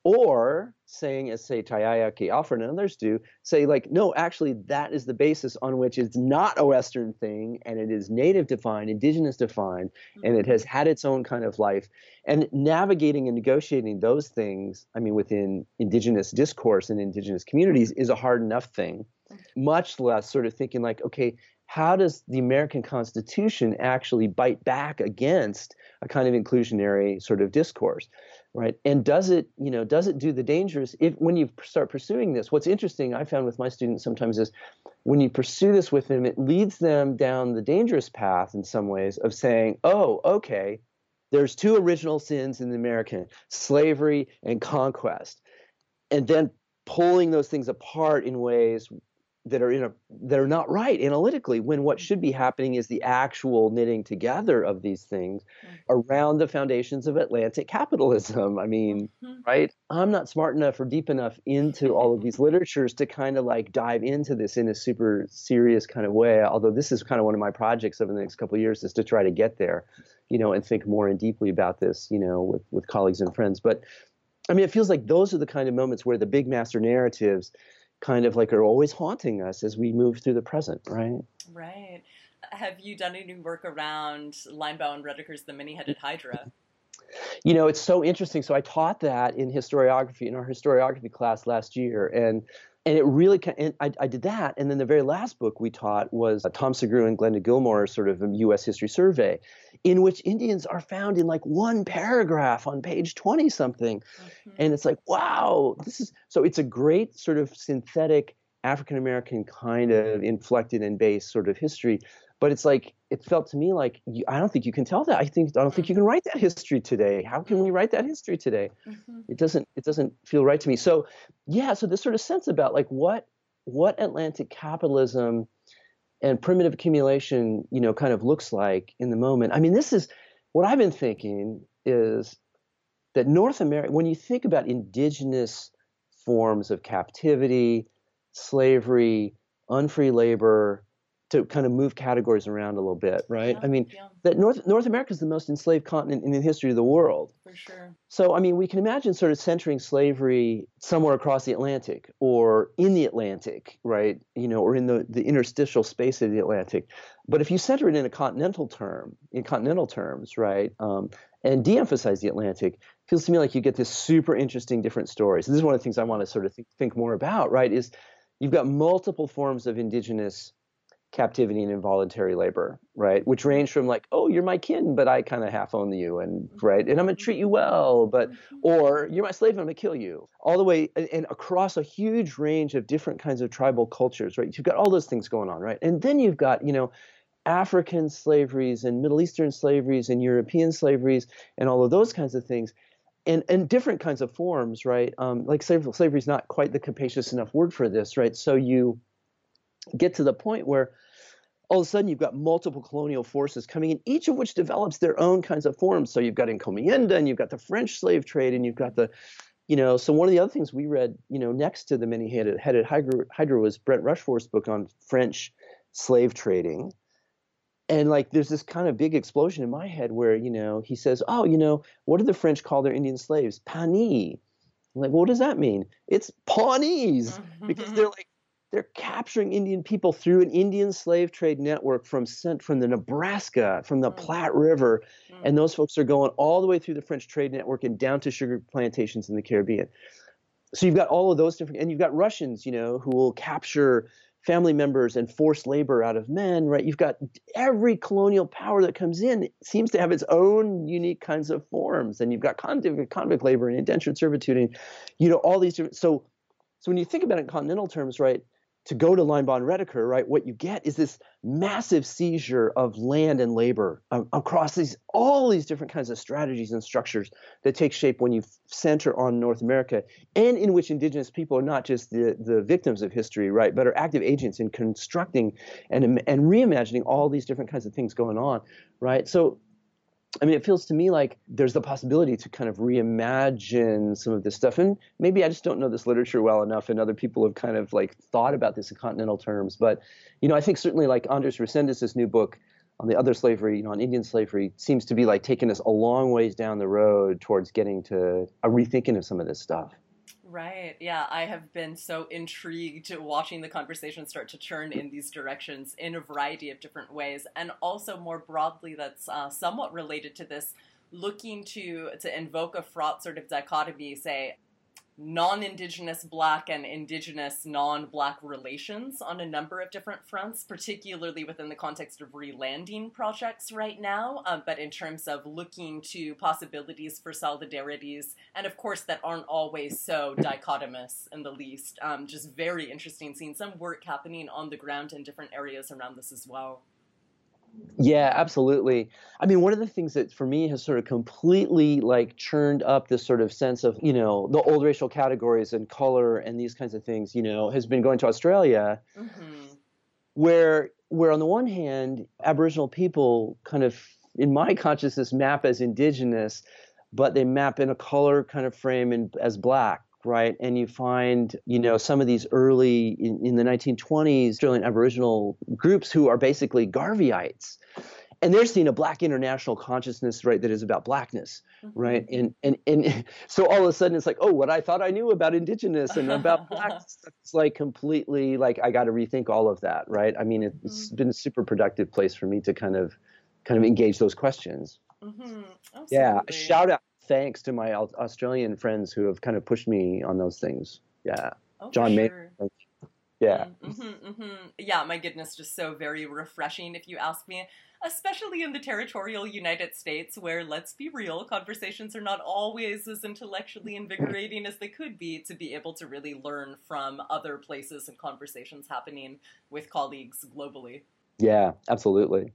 Or saying, as say Tayayaki, Alfred, and others do, say like, no, actually, that is the basis on which it's not a Western thing, and it is native defined, indigenous defined, and it has had its own kind of life. And navigating and negotiating those things, I mean, within indigenous discourse and indigenous communities is a hard enough thing, much less sort of thinking like, okay, how does the American Constitution actually bite back against a kind of inclusionary sort of discourse? Right. And does it do the dangerous when you start pursuing this? What's interesting I found with my students sometimes is when you pursue this with them, it leads them down the dangerous path in some ways of saying, oh, OK, there's two original sins in the American, slavery and conquest, and then pulling those things apart in ways that are not right analytically, when what should be happening is the actual knitting together of these things around the foundations of Atlantic capitalism. I mean, right? I'm not smart enough or deep enough into all of these literatures to kind of like dive into this in a super serious kind of way. Although this is kind of one of my projects over the next couple of years, is to try to get there, you know, and think more and deeply about this, you know, with colleagues and friends. But I mean, it feels like those are the kind of moments where the big master narratives kind of like are always haunting us as we move through the present, right? Right. Have you done any work around Linebaugh and Redeker's The Many-Headed Hydra? You know, it's so interesting. So I taught that in historiography, in our historiography class last year, and it really, and I did that. And then the very last book we taught was Tom Segru and Glenda Gilmore's sort of U.S. history survey, in which Indians are found in like one paragraph on page 20 something. And it's like, wow, so it's a great sort of synthetic African-American kind of inflected and based sort of history. But it's like, it felt to me like I don't think you can tell that. I don't think you can write that history today. How can we write that history today? It doesn't feel right to me. So yeah, so this sort of sense about like what Atlantic capitalism and primitive accumulation, kind of looks like in the moment. I mean, this is what I've been thinking is that North America, when you think about indigenous forms of captivity, slavery, unfree labor, to kind of move categories around a little bit, right? Yeah, I mean, yeah. that North America is the most enslaved continent in the history of the world. For sure. So, I mean, we can imagine sort of centering slavery somewhere across the Atlantic or in the Atlantic, right? Or in the interstitial space of the Atlantic. But if you center it in continental terms, right, and de-emphasize the Atlantic, it feels to me like you get this super interesting different stories. This is one of the things I want to sort of think more about, right, is you've got multiple forms of indigenous captivity and involuntary labor, right? Which range from like, oh, you're my kin, but I kind of half own you, and right, and I'm gonna treat you well, but or you're my slave, I'm gonna kill you, all the way and across a huge range of different kinds of tribal cultures, right? You've got all those things going on, right? And then you've got, African slaveries and Middle Eastern slaveries and European slaveries and all of those kinds of things. And different kinds of forms, right? Like slavery is not quite the capacious enough word for this, right? So you get to the point where all of a sudden you've got multiple colonial forces coming in, each of which develops their own kinds of forms. So you've got encomienda, and you've got the French slave trade, and you've got the, so one of the other things we read, next to the many-headed Hydra was Brent Rushforth's book on French slave trading. And like, there's this kind of big explosion in my head where, he says, oh, what do the French call their Indian slaves? Pawnee. I'm like, well, what does that mean? It's Pawnees, because they're capturing Indian people through an Indian slave trade network from the Nebraska, from the Platte River. And those folks are going all the way through the French trade network and down to sugar plantations in the Caribbean. So you've got all of those different, and you've got Russians, who will capture family members and forced labor out of men, right? You've got every colonial power that comes in seems to have its own unique kinds of forms. And you've got convict labor and indentured servitude and, all these different, so when you think about it in continental terms, right, to go to Linebaugh and Rediker, right, what you get is this massive seizure of land and labor across all these different kinds of strategies and structures that take shape when you center on North America, and in which indigenous people are not just the victims of history, right, but are active agents in constructing and reimagining all these different kinds of things going on, right? So I mean, it feels to me like there's the possibility to kind of reimagine some of this stuff. And maybe I just don't know this literature well enough, and other people have kind of like thought about this in continental terms. But, I think certainly like Andres Resendez' new book on the other slavery, on Indian slavery, seems to be like taking us a long ways down the road towards getting to a rethinking of some of this stuff. Right. Yeah, I have been so intrigued watching the conversation start to turn in these directions in a variety of different ways. And also more broadly, that's somewhat related to this, looking to invoke a fraught sort of dichotomy, say, non-Indigenous Black and Indigenous non-Black relations on a number of different fronts, particularly within the context of relanding projects right now, but in terms of looking to possibilities for solidarities, and of course that aren't always so dichotomous in the least. Just very interesting seeing some work happening on the ground in different areas around this as well. Yeah, absolutely. I mean, one of the things that for me has sort of completely like churned up this sort of sense of, the old racial categories and color and these kinds of things, has been going to Australia, where on the one hand, Aboriginal people kind of, in my consciousness, map as Indigenous, but they map in a color kind of frame as Black. Right. And you find, some of these early in the 1920s Australian Aboriginal groups who are basically Garveyites. And they're seeing a Black international consciousness, right, that is about Blackness. Right. And so all of a sudden it's like, oh, what I thought I knew about Indigenous and about Black stuff, it's like completely like I got to rethink all of that. Right. I mean, it's been a super productive place for me to kind of engage those questions. Yeah. A shout out. Thanks to my Australian friends who have kind of pushed me on those things. Yeah. Oh, John May. sure. Yeah. Yeah, my goodness, just so very refreshing if you ask me, especially in the territorial United States where, let's be real, conversations are not always as intellectually invigorating as they could be, to be able to really learn from other places and conversations happening with colleagues globally. Yeah, absolutely.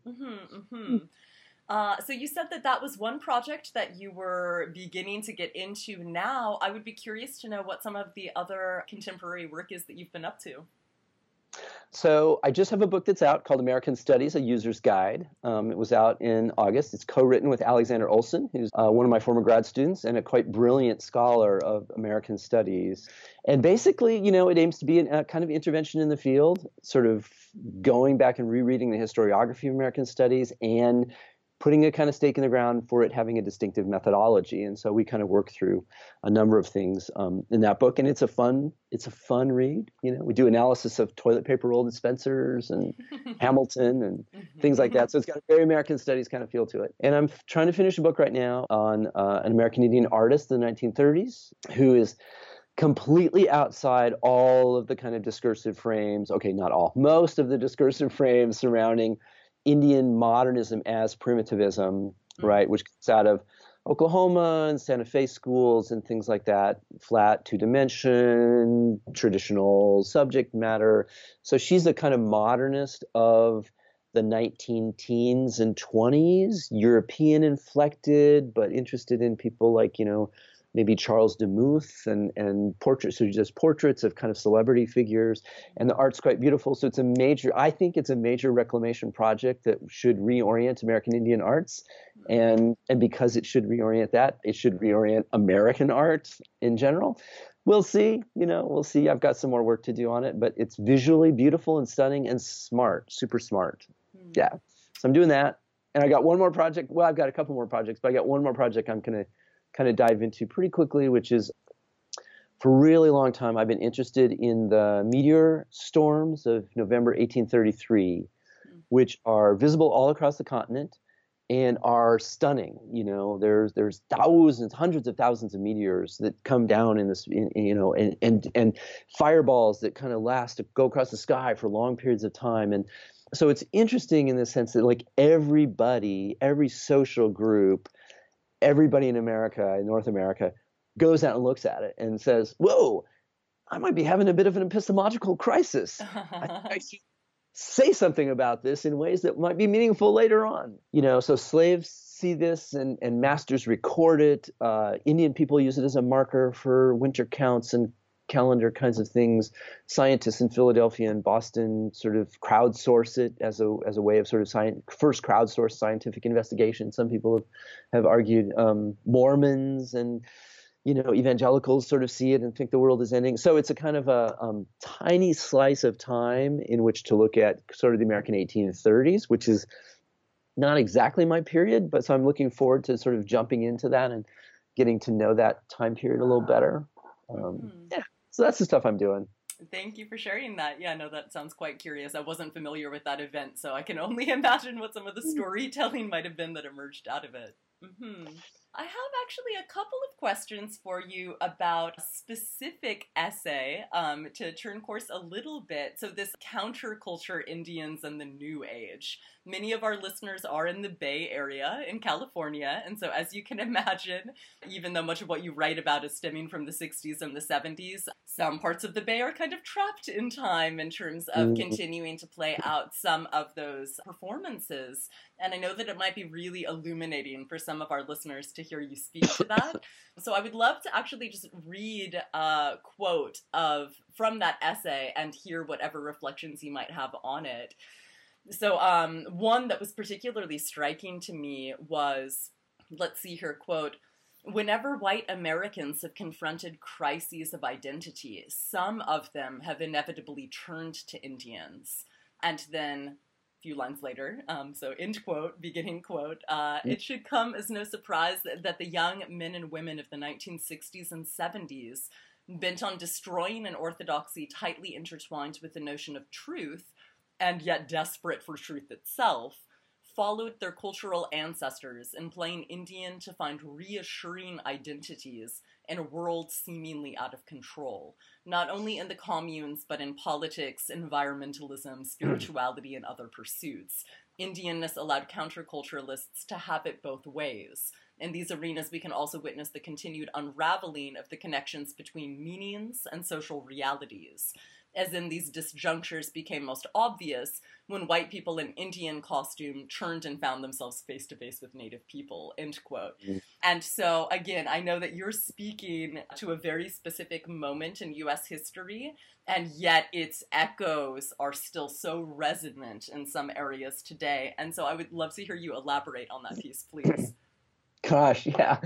So you said that that was one project that you were beginning to get into now. I would be curious to know what some of the other contemporary work is that you've been up to. So I just have a book that's out called American Studies, A User's Guide. It was out in August. It's co-written with Alexander Olson, who's one of my former grad students and a quite brilliant scholar of American studies. And basically, it aims to be a kind of intervention in the field, sort of going back and rereading the historiography of American studies and putting a kind of stake in the ground for it having a distinctive methodology. And so we kind of work through a number of things in that book, and it's a fun read. We do analysis of toilet paper roll dispensers and Hamilton and things like that. So it's got a very American studies kind of feel to it. And I'm trying to finish a book right now on an American Indian artist in the 1930s who is completely outside all of the kind of discursive frames. Okay, not all, most of the discursive frames surrounding Indian modernism as primitivism, right, which comes out of Oklahoma and Santa Fe schools and things like that, flat two-dimension, traditional subject matter. So she's the kind of modernist of the 19 teens and 20s, European inflected, but interested in people like, maybe Charles Demuth and portraits, so just portraits of kind of celebrity figures, and the art's quite beautiful. So I think it's a major reclamation project that should reorient American Indian arts, and because it should reorient that, it should reorient American art in general. We'll see, we'll see. I've got some more work to do on it, but it's visually beautiful and stunning and smart, super smart. Yeah, so I'm doing that, and I got one more project. Well, I've got a couple more projects, but I got one more project I'm going to kind of dive into pretty quickly, which is for a really long time I've been interested in the meteor storms of November 1833, which are visible all across the continent and are stunning. There's thousands, hundreds of thousands of meteors that come down in this, and fireballs that kind of go across the sky for long periods of time. And so it's interesting in the sense that like every social group, everybody in America, in North America, goes out and looks at it and says, whoa, I might be having a bit of an epistemological crisis. I should say something about this in ways that might be meaningful later on. So slaves see this and masters record it. Indian people use it as a marker for winter counts and calendar kinds of things. Scientists in Philadelphia and Boston sort of crowdsource it as a way of sort of first crowdsourced scientific investigation. Some people have argued Mormons and evangelicals sort of see it and think the world is ending. So it's a kind of a tiny slice of time in which to look at sort of the American 1830s, which is not exactly my period, but so I'm looking forward to sort of jumping into that and getting to know that time period a little better. Yeah. So that's the stuff I'm doing. Thank you for sharing that. Yeah, no, that sounds quite curious. I wasn't familiar with that event, so I can only imagine what some of the storytelling might have been that emerged out of it. I have actually a couple of questions for you about a specific essay to turn course a little bit. So this counterculture Indians and the New Age. Many of our listeners are in the Bay Area in California, and so as you can imagine, even though much of what you write about is stemming from the 60s and the 70s, some parts of the Bay are kind of trapped in time in terms of continuing to play out some of those performances. And I know that it might be really illuminating for some of our listeners to hear you speak to that. So I would love to actually just read a quote from that essay and hear whatever reflections you might have on it. So one that was particularly striking to me was, let's see here, quote, "Whenever white Americans have confronted crises of identity, some of them have inevitably turned to Indians." And then few lines later, so end quote, beginning quote, "It should come as no surprise that the young men and women of the 1960s and 70s, bent on destroying an orthodoxy tightly intertwined with the notion of truth, and yet desperate for truth itself, followed their cultural ancestors in playing Indian to find reassuring identities in a world seemingly out of control, not only in the communes, but in politics, environmentalism, spirituality, and other pursuits. Indianness allowed counterculturalists to have it both ways. In these arenas, we can also witness the continued unraveling of the connections between meanings and social realities. as in these disjunctures became most obvious when white people in Indian costume turned and found themselves face to face with Native people, end quote. And so, again, I know that you're speaking to a very specific moment in U.S. history, and yet its echoes are still so resonant in some areas today. And so I would love to hear you elaborate on that piece, please. Gosh, yeah.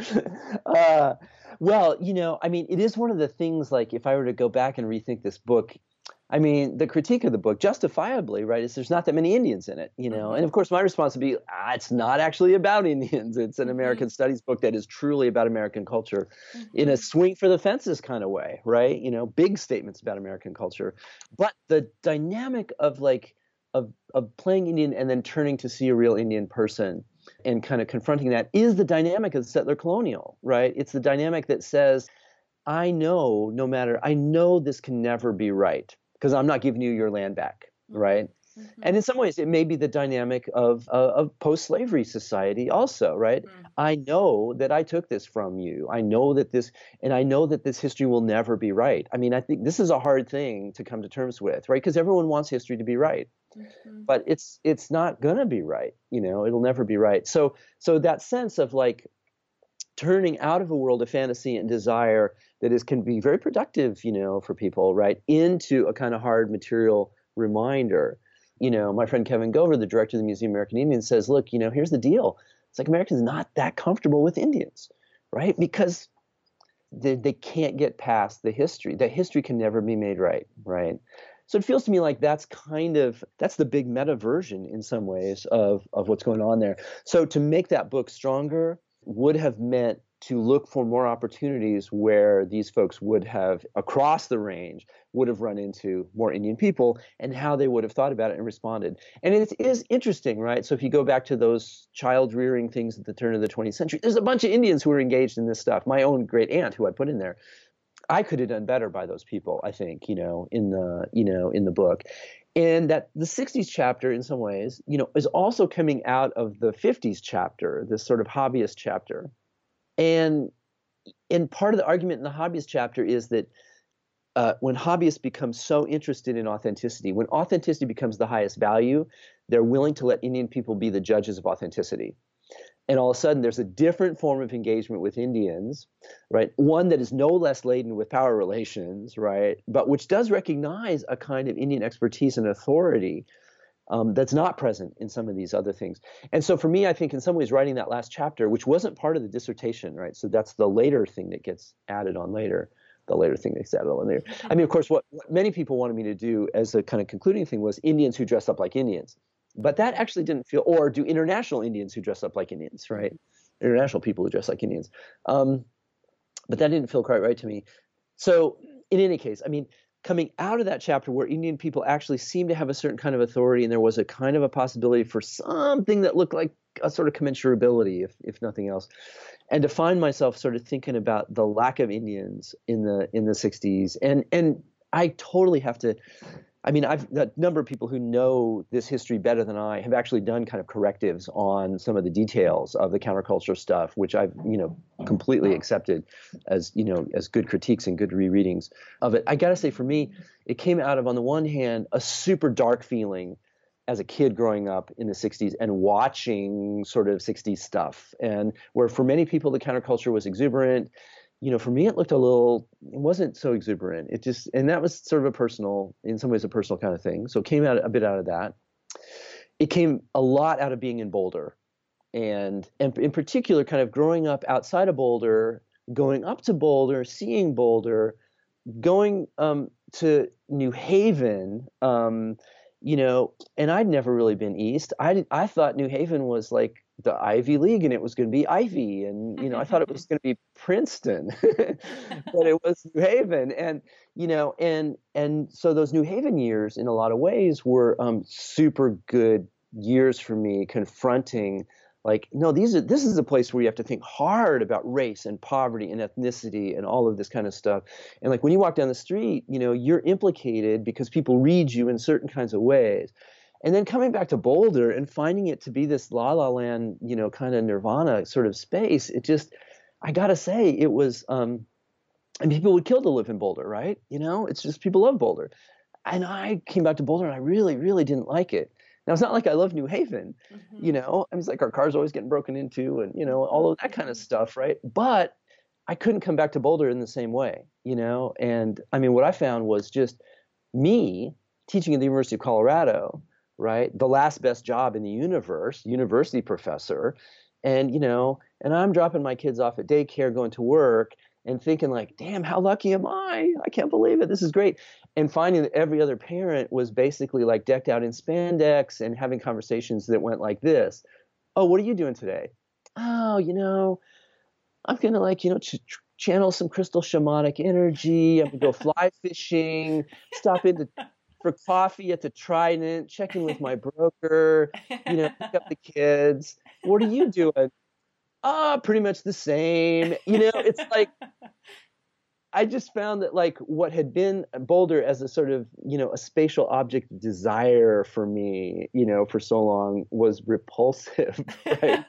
Well, I mean, it is one of the things, like, if I were to go back and rethink this book, I mean, the critique of the book, justifiably, right, is there's not that many Indians in it, And of course, my response would be, it's not actually about Indians. It's an American studies book that is truly about American culture in a swing for the fences kind of way, right? Big statements about American culture. But the dynamic of of playing Indian and then turning to see a real Indian person and kind of confronting that is the dynamic of settler colonial, right? It's the dynamic that says, I know this can never be right because I'm not giving you your land back, right? And in some ways, it may be the dynamic of post-slavery society also, right? I know that I took this from you. I know that this history will never be right. I mean, I think this is a hard thing to come to terms with, right? Because everyone wants history to be right. But it's not gonna be right, it'll never be right. So that sense of like turning out of a world of fantasy and desire that can be very productive, for people, right, into a kind of hard material reminder. My friend Kevin Gover, the director of the Museum of American Indians, says, look, here's the deal. It's like Americans not that comfortable with Indians, right? Because they can't get past the history. That history can never be made right, right? So it feels to me like that's the big meta version in some ways of what's going on there. So to make that book stronger would have meant to look for more opportunities where these folks would have, across the range, would have run into more Indian people and how they would have thought about it and responded. And it is interesting, right? So if you go back to those child rearing things at the turn of the 20th century, there's a bunch of Indians who were engaged in this stuff. My own great aunt, who I put in there, I could have done better by those people, I think, in the book. And that the 60s chapter, in some ways, is also coming out of the 50s chapter, this sort of hobbyist chapter. And part of the argument in the hobbyist chapter is that when hobbyists become so interested in authenticity, when authenticity becomes the highest value, they're willing to let Indian people be the judges of authenticity. And all of a sudden, there's a different form of engagement with Indians, right? One that is no less laden with power relations, right? But which does recognize a kind of Indian expertise and authority that's not present in some of these other things. And so for me, I think in some ways writing that last chapter, which wasn't part of the dissertation, right? So that's the later thing that gets added on later. The later thing that gets added on later. I mean, of course, what many people wanted me to do as a kind of concluding thing was Indians who dress up like Indians. But that actually didn't feel, or do international Indians who dress up like Indians, right? International people who dress like Indians. But that didn't feel quite right to me. So in any case, I mean, coming out of that chapter where Indian people actually seemed to have a certain kind of authority and there was a kind of a possibility for something that looked like a sort of commensurability, if nothing else, and to find myself sort of thinking about the lack of Indians in the 60s. And I totally have to, I mean, a number of people who know this history better than I have actually done kind of correctives on some of the details of the counterculture stuff, which I've, completely accepted as, as good critiques and good rereadings of it. I got to say, for me, it came out of, on the one hand, a super dark feeling as a kid growing up in the 60s and watching sort of 60s stuff. And where for many people, the counterculture was exuberant. For me, it wasn't so exuberant. And that was sort of in some ways, a personal kind of thing. So it came out a bit out of that. It came a lot out of being in Boulder. And in particular, kind of growing up outside of Boulder, going up to Boulder, seeing Boulder, going to New Haven, and I'd never really been east. I thought New Haven was like the Ivy League and it was going to be Ivy. And, I thought it was going to be Princeton, but it was New Haven. And, and so those New Haven years in a lot of ways were super good years for me, confronting like, no, this is a place where you have to think hard about race and poverty and ethnicity and all of this kind of stuff. And like when you walk down the street, you're implicated because people read you in certain kinds of ways. And then coming back to Boulder and finding it to be this La La Land, kind of nirvana sort of space, I got to say, it was, people would kill to live in Boulder, right? It's just people love Boulder. And I came back to Boulder and I really, really didn't like it. Now, it's not like I love New Haven, you know, I was like, our car's always getting broken into and, you know, all of that kind of stuff, right? But I couldn't come back to Boulder in the same way, you know? And I mean, what I found was just me teaching at the University of Colorado, right? The last best job in the universe, university professor. And, you know, and I'm dropping my kids off at daycare, going to work and thinking like, damn, how lucky am I? I can't believe it. This is great. And finding that every other parent was basically like decked out in spandex and having conversations that went like this. Oh, what are you doing today? Oh, you know, I'm going to like, you know, channel some crystal shamanic energy. I'm going to go fly fishing, stop in for coffee at the Trident, check in with my broker, you know, pick up the kids. What are you doing? Pretty much the same. You know, it's like, I just found that like what had been Boulder as a sort of, you know, a spatial object of desire for me, you know, for so long was repulsive, right?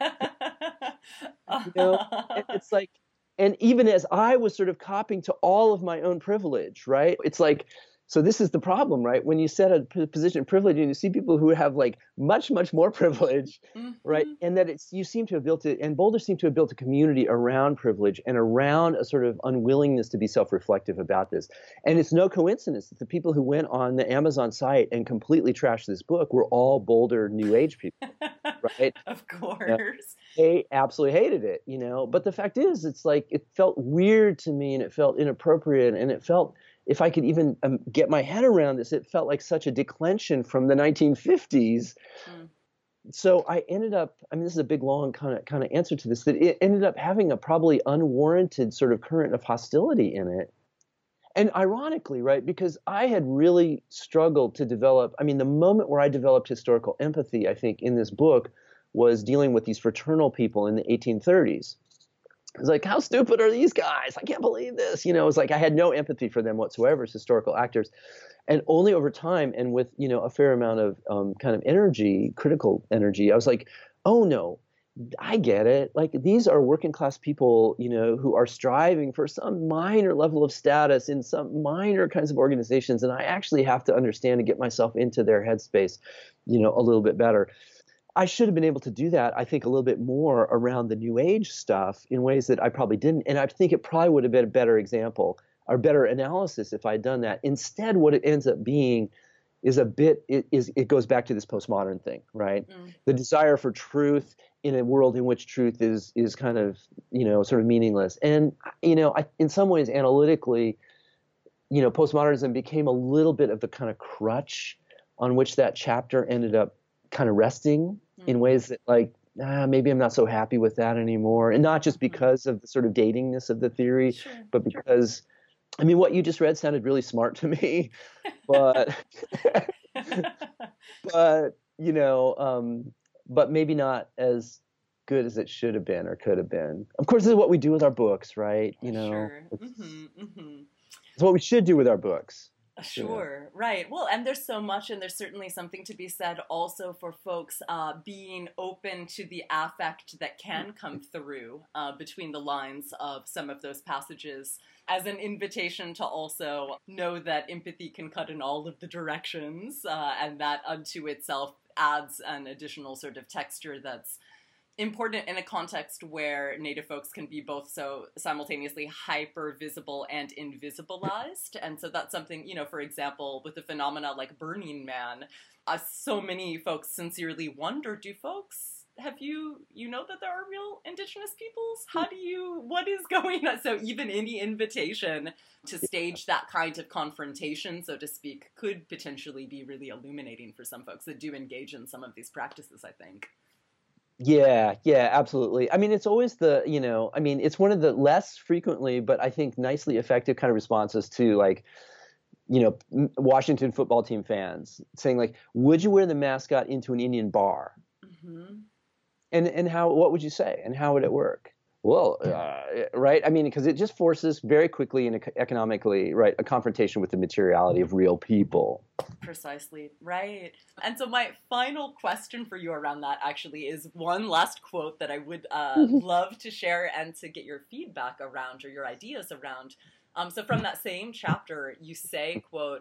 You know, it's like, and even as I was sort of copping to all of my own privilege, right? It's like, so this is the problem, right? When you set a position of privilege and you see people who have like much, much more privilege, right? And that you seem to have built it, and Boulder seemed to have built a community around privilege and around a sort of unwillingness to be self-reflective about this. And it's no coincidence that the people who went on the Amazon site and completely trashed this book were all Boulder New Age people, right? Of course. You know, they absolutely hated it, you know? But the fact is, it's like, it felt weird to me and it felt inappropriate and it felt, if I could even get my head around this, it felt like such a declension from the 1950s. So I ended up, I mean, this is a big, long kind of answer to this, that it ended up having a probably unwarranted sort of current of hostility in it. And ironically, right, because I had really struggled to develop, I mean, the moment where I developed historical empathy, I think, in this book was dealing with these fraternal people in the 1830s. I was like, how stupid are these guys? I can't believe this. You know, it was like I had no empathy for them whatsoever as historical actors. And only over time and with, you know, a fair amount of kind of energy, critical energy, I was like, oh no, I get it. Like these are working class people, you know, who are striving for some minor level of status in some minor kinds of organizations. And I actually have to understand and get myself into their headspace, you know, a little bit better. I should have been able to do that, I think, a little bit more around the New Age stuff in ways that I probably didn't. And I think it probably would have been a better example or better analysis if I'd done that. Instead, what it ends up being is it goes back to this postmodern thing, right? The desire for truth in a world in which truth is kind of, you know, sort of meaningless. And, you know, in some ways, analytically, you know, postmodernism became a little bit of the kind of crutch on which that chapter ended up kind of resting in ways that like, maybe I'm not so happy with that anymore. And not just because of the sort of datingness of the theory, but because, I mean, what you just read sounded really smart to me, but, but, you know, but maybe not as good as it should have been or could have been. Of course, this is what we do with our books, right? You know, it's what we should do with our books. Sure, right. Well, and there's so much, and there's certainly something to be said also for folks being open to the affect that can come through between the lines of some of those passages as an invitation to also know that empathy can cut in all of the directions, and that unto itself adds an additional sort of texture that's important in a context where Native folks can be both so simultaneously hyper visible and invisibilized. And so that's something, you know, for example, with a phenomena like Burning Man, so many folks sincerely wonder, have you know that there are real Indigenous peoples? What is going on? So even any invitation to stage that kind of confrontation, so to speak, could potentially be really illuminating for some folks that do engage in some of these practices, I think. Yeah, absolutely. I mean, it's always it's one of the less frequently, but I think nicely effective kind of responses to like, you know, Washington football team fans saying like, would you wear the mascot into an Indian bar? And what would you say? And how would it work? Well, right. I mean, because it just forces very quickly and economically, right, a confrontation with the materiality of real people. Precisely. Right. And so my final question for you around that actually is one last quote that I would love to share and to get your feedback around or your ideas around. So from that same chapter, you say, quote,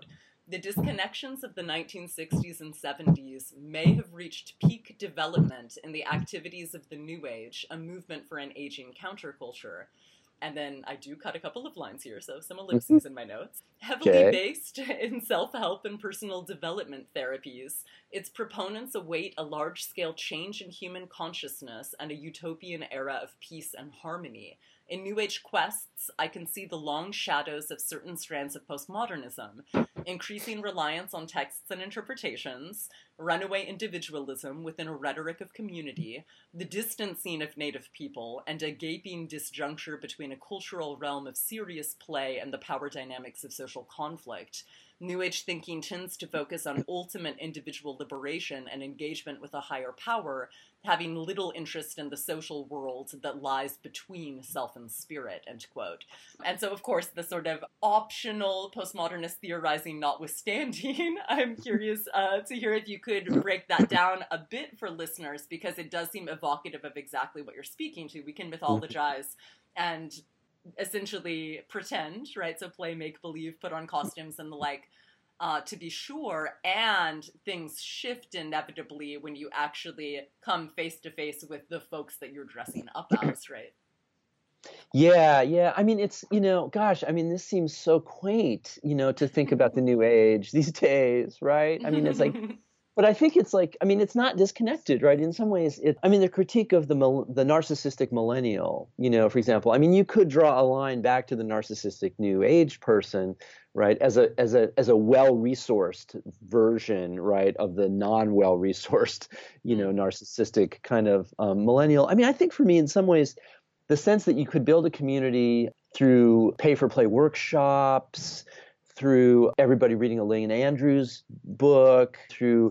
The disconnections of the 1960s and 70s may have reached peak development in the activities of the New Age, a movement for an aging counterculture. And then I do cut a couple of lines here, so some ellipses in my notes. Heavily based in self-help and personal development therapies, its proponents await a large-scale change in human consciousness and a utopian era of peace and harmony. In New Age quests, I can see the long shadows of certain strands of postmodernism, increasing reliance on texts and interpretations, runaway individualism within a rhetoric of community, the distancing of Native people, and a gaping disjuncture between a cultural realm of serious play and the power dynamics of social conflict. New Age thinking tends to focus on ultimate individual liberation and engagement with a higher power, having little interest in the social world that lies between self and spirit, end quote. And so, of course, the sort of optional postmodernist theorizing notwithstanding, I'm curious to hear if you could break that down a bit for listeners, because it does seem evocative of exactly what you're speaking to. We can mythologize and essentially pretend, right? So play make-believe, put on costumes and the like, to be sure, and things shift inevitably when you actually come face to face with the folks that you're dressing up as, right? Yeah. I mean, it's, gosh, I mean, this seems so quaint, to think about the New Age these days, right? I mean, it's like, but I think it's like, I mean, it's not disconnected, right? In some ways, the critique of the narcissistic millennial, for example, I mean, you could draw a line back to the narcissistic New Age person, right, as a well-resourced version, right, of the non-well-resourced, narcissistic kind of millennial. I mean, I think for me, in some ways, the sense that you could build a community through pay-for-play workshops, through everybody reading a Lillian Andrews book, through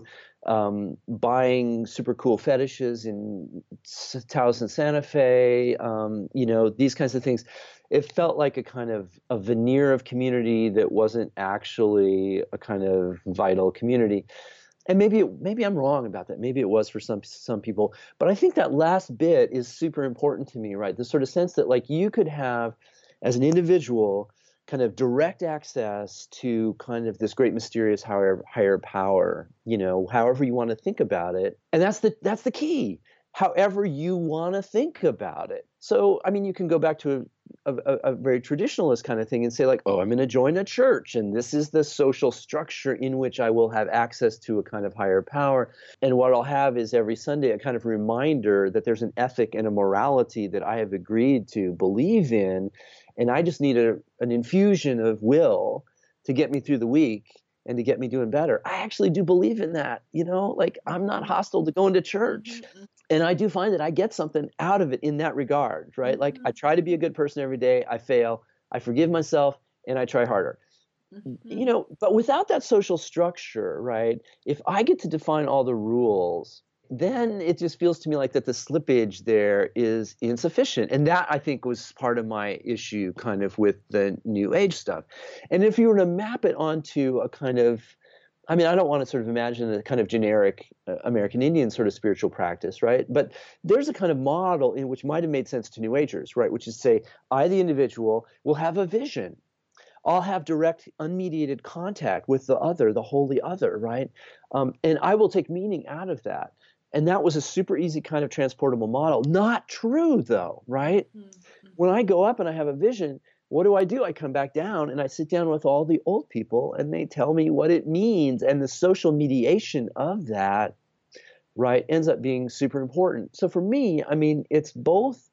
buying super cool fetishes in Taos and Santa Fe, these kinds of things. It felt like a kind of a veneer of community that wasn't actually a kind of vital community. And maybe I'm wrong about that. Maybe it was for some people. But I think that last bit is super important to me, right? The sort of sense that like you could have, as an individual, kind of direct access to kind of this great mysterious higher power, however you want to think about it. And that's the key, however you want to think about it. So, I mean, you can go back to a very traditionalist kind of thing and say like, oh, I'm going to join a church and this is the social structure in which I will have access to a kind of higher power. And what I'll have is every Sunday a kind of reminder that there's an ethic and a morality that I have agreed to believe in. And I just need an infusion of will to get me through the week and to get me doing better. I actually do believe in that, like I'm not hostile to going to church. Mm-hmm. And I do find that I get something out of it in that regard, right? Mm-hmm. Like I try to be a good person every day. I fail. I forgive myself and I try harder. Mm-hmm. But without that social structure, right? If I get to define all the rules, then it just feels to me like that the slippage there is insufficient. And that, I think, was part of my issue kind of with the New Age stuff. And if you were to map it onto a kind of, I mean, I don't want to sort of imagine a kind of generic American Indian sort of spiritual practice, right? But there's a kind of model in which might have made sense to New Agers, right? Which is say, I, the individual, will have a vision. I'll have direct, unmediated contact with the other, the holy other, right? And I will take meaning out of that. And that was a super easy kind of transportable model. Not true, though, right? Mm-hmm. When I go up and I have a vision, what do? I come back down and I sit down with all the old people and they tell me what it means. And the social mediation of that, right, ends up being super important. So for me, I mean, it's both.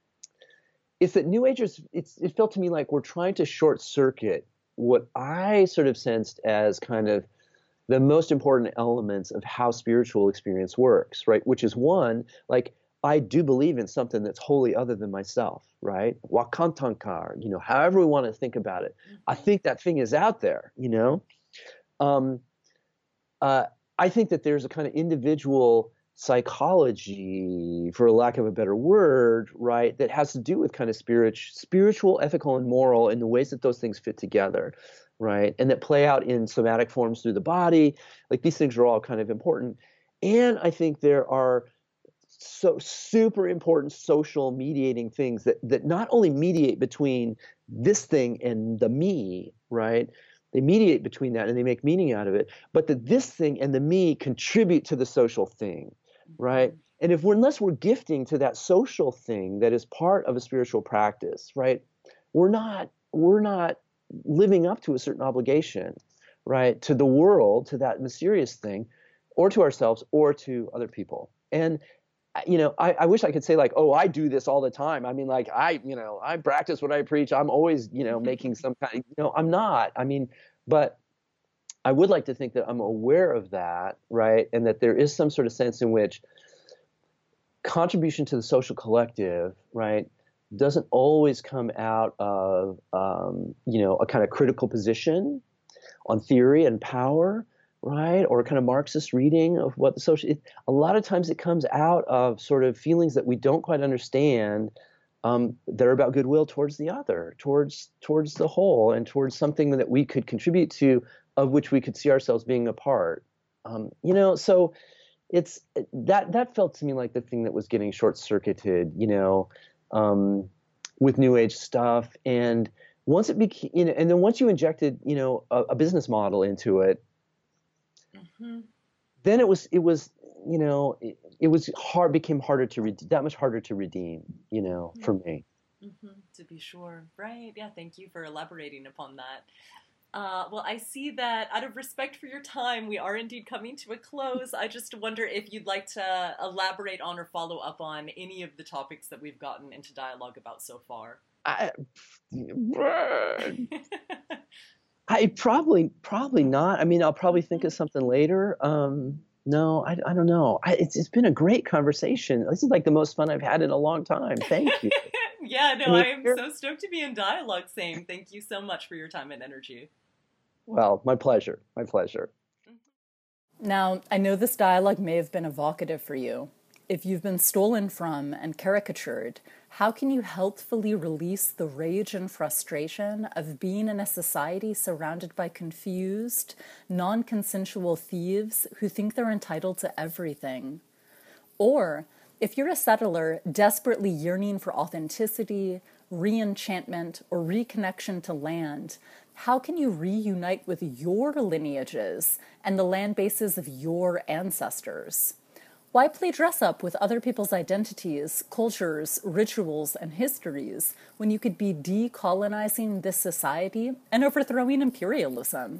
It's that New Agers, it felt to me like we're trying to short circuit what I sort of sensed as kind of the most important elements of how spiritual experience works, right? Which is one, like, I do believe in something that's wholly other than myself, right? Wakantankar, however we want to think about it. I think that thing is out there, I think that there's a kind of individual psychology, for lack of a better word, right, that has to do with kind of spiritual, ethical, and moral in the ways that those things fit together, right, and that play out in somatic forms through the body. Like these things are all kind of important. And I think there are so super important social mediating things that not only mediate between this thing and the me, right, They mediate between that and they make meaning out of it. But that this thing and the me contribute to the social thing, right? And unless we're gifting to that social thing that is part of a spiritual practice, right? We're not living up to a certain obligation, right? To the world, to that mysterious thing, or to ourselves, or to other people. And I wish I could say like, oh, I do this all the time. I mean, like I practice what I preach. I'm always, making some kind of, I'm not. I mean, but I would like to think that I'm aware of that, right? And that there is some sort of sense in which contribution to the social collective, right, doesn't always come out of, a kind of critical position on theory and power, right, or a kind of Marxist reading of what the social. A lot of times it comes out of sort of feelings that we don't quite understand, that are about goodwill towards the other, towards the whole, and towards something that we could contribute to, of which we could see ourselves being a part. So it's that felt to me like the thing that was getting short-circuited, with New Age stuff. And once it became, and then once you injected, a business model into it, then it was hard, became harder to that much harder to redeem, for me. To be sure. Right. Yeah. Thank you for elaborating upon that. Well, I see that out of respect for your time, we are indeed coming to a close. I just wonder if you'd like to elaborate on or follow up on any of the topics that we've gotten into dialogue about so far. I probably not. I mean, I'll probably think of something later. No, I don't know. It's been a great conversation. This is like the most fun I've had in a long time. Thank you. Yeah, no, I am so stoked to be in dialogue. Same. Thank you so much for your time and energy. Well, my pleasure. My pleasure. Now, I know this dialogue may have been evocative for you. If you've been stolen from and caricatured, how can you healthfully release the rage and frustration of being in a society surrounded by confused, non-consensual thieves who think they're entitled to everything? Or, if you're a settler desperately yearning for authenticity, re-enchantment, or reconnection to land, how can you reunite with your lineages and the land bases of your ancestors? Why play dress up with other people's identities, cultures, rituals, and histories when you could be decolonizing this society and overthrowing imperialism?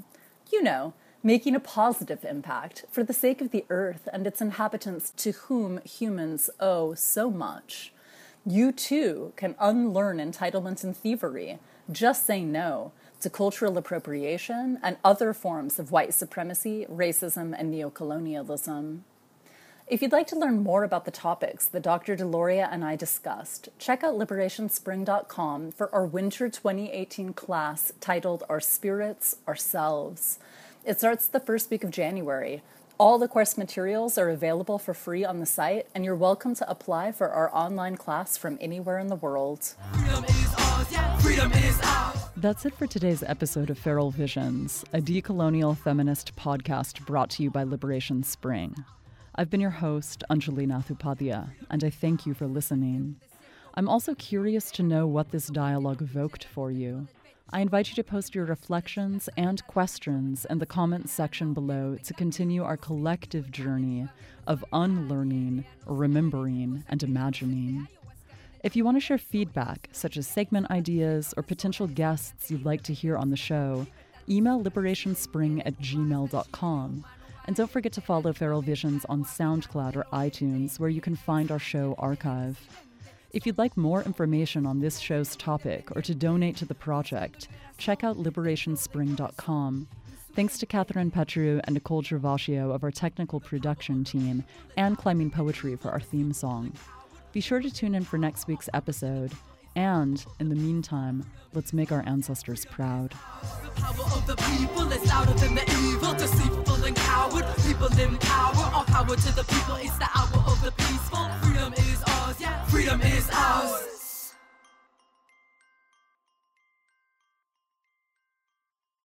Making a positive impact for the sake of the earth and its inhabitants to whom humans owe so much. You too can unlearn entitlement and thievery. Just say no to cultural appropriation and other forms of white supremacy, racism, and neocolonialism. If you'd like to learn more about the topics that Dr. Deloria and I discussed, check out liberationspring.com for our winter 2018 class titled Our Spirits, Ourselves. It starts the first week of January. All the course materials are available for free on the site, and you're welcome to apply for our online class from anywhere in the world. Freedom is ours, yeah, freedom is ours. That's it for today's episode of Feral Visions, a decolonial feminist podcast brought to you by Liberation Spring. I've been your host, Anjali Nath Upadhyaya, and I thank you for listening. I'm also curious to know what this dialogue evoked for you. I invite you to post your reflections and questions in the comments section below to continue our collective journey of unlearning, remembering, and imagining. If you want to share feedback, such as segment ideas or potential guests you'd like to hear on the show, email liberationspring@gmail.com. And don't forget to follow Feral Visions on SoundCloud or iTunes, where you can find our show archive. If you'd like more information on this show's topic or to donate to the project, check out liberationspring.com. Thanks to Catherine Petru and Nicole Gervasio of our technical production team, and Climbing Poetry for our theme song. Be sure to tune in for next week's episode. And, in the meantime, let's make our ancestors proud. The power of the people is louder than the evil, deceitful and coward. People in power, all power to the people. It's the hour of the peaceful. Freedom is ours, yeah. Freedom is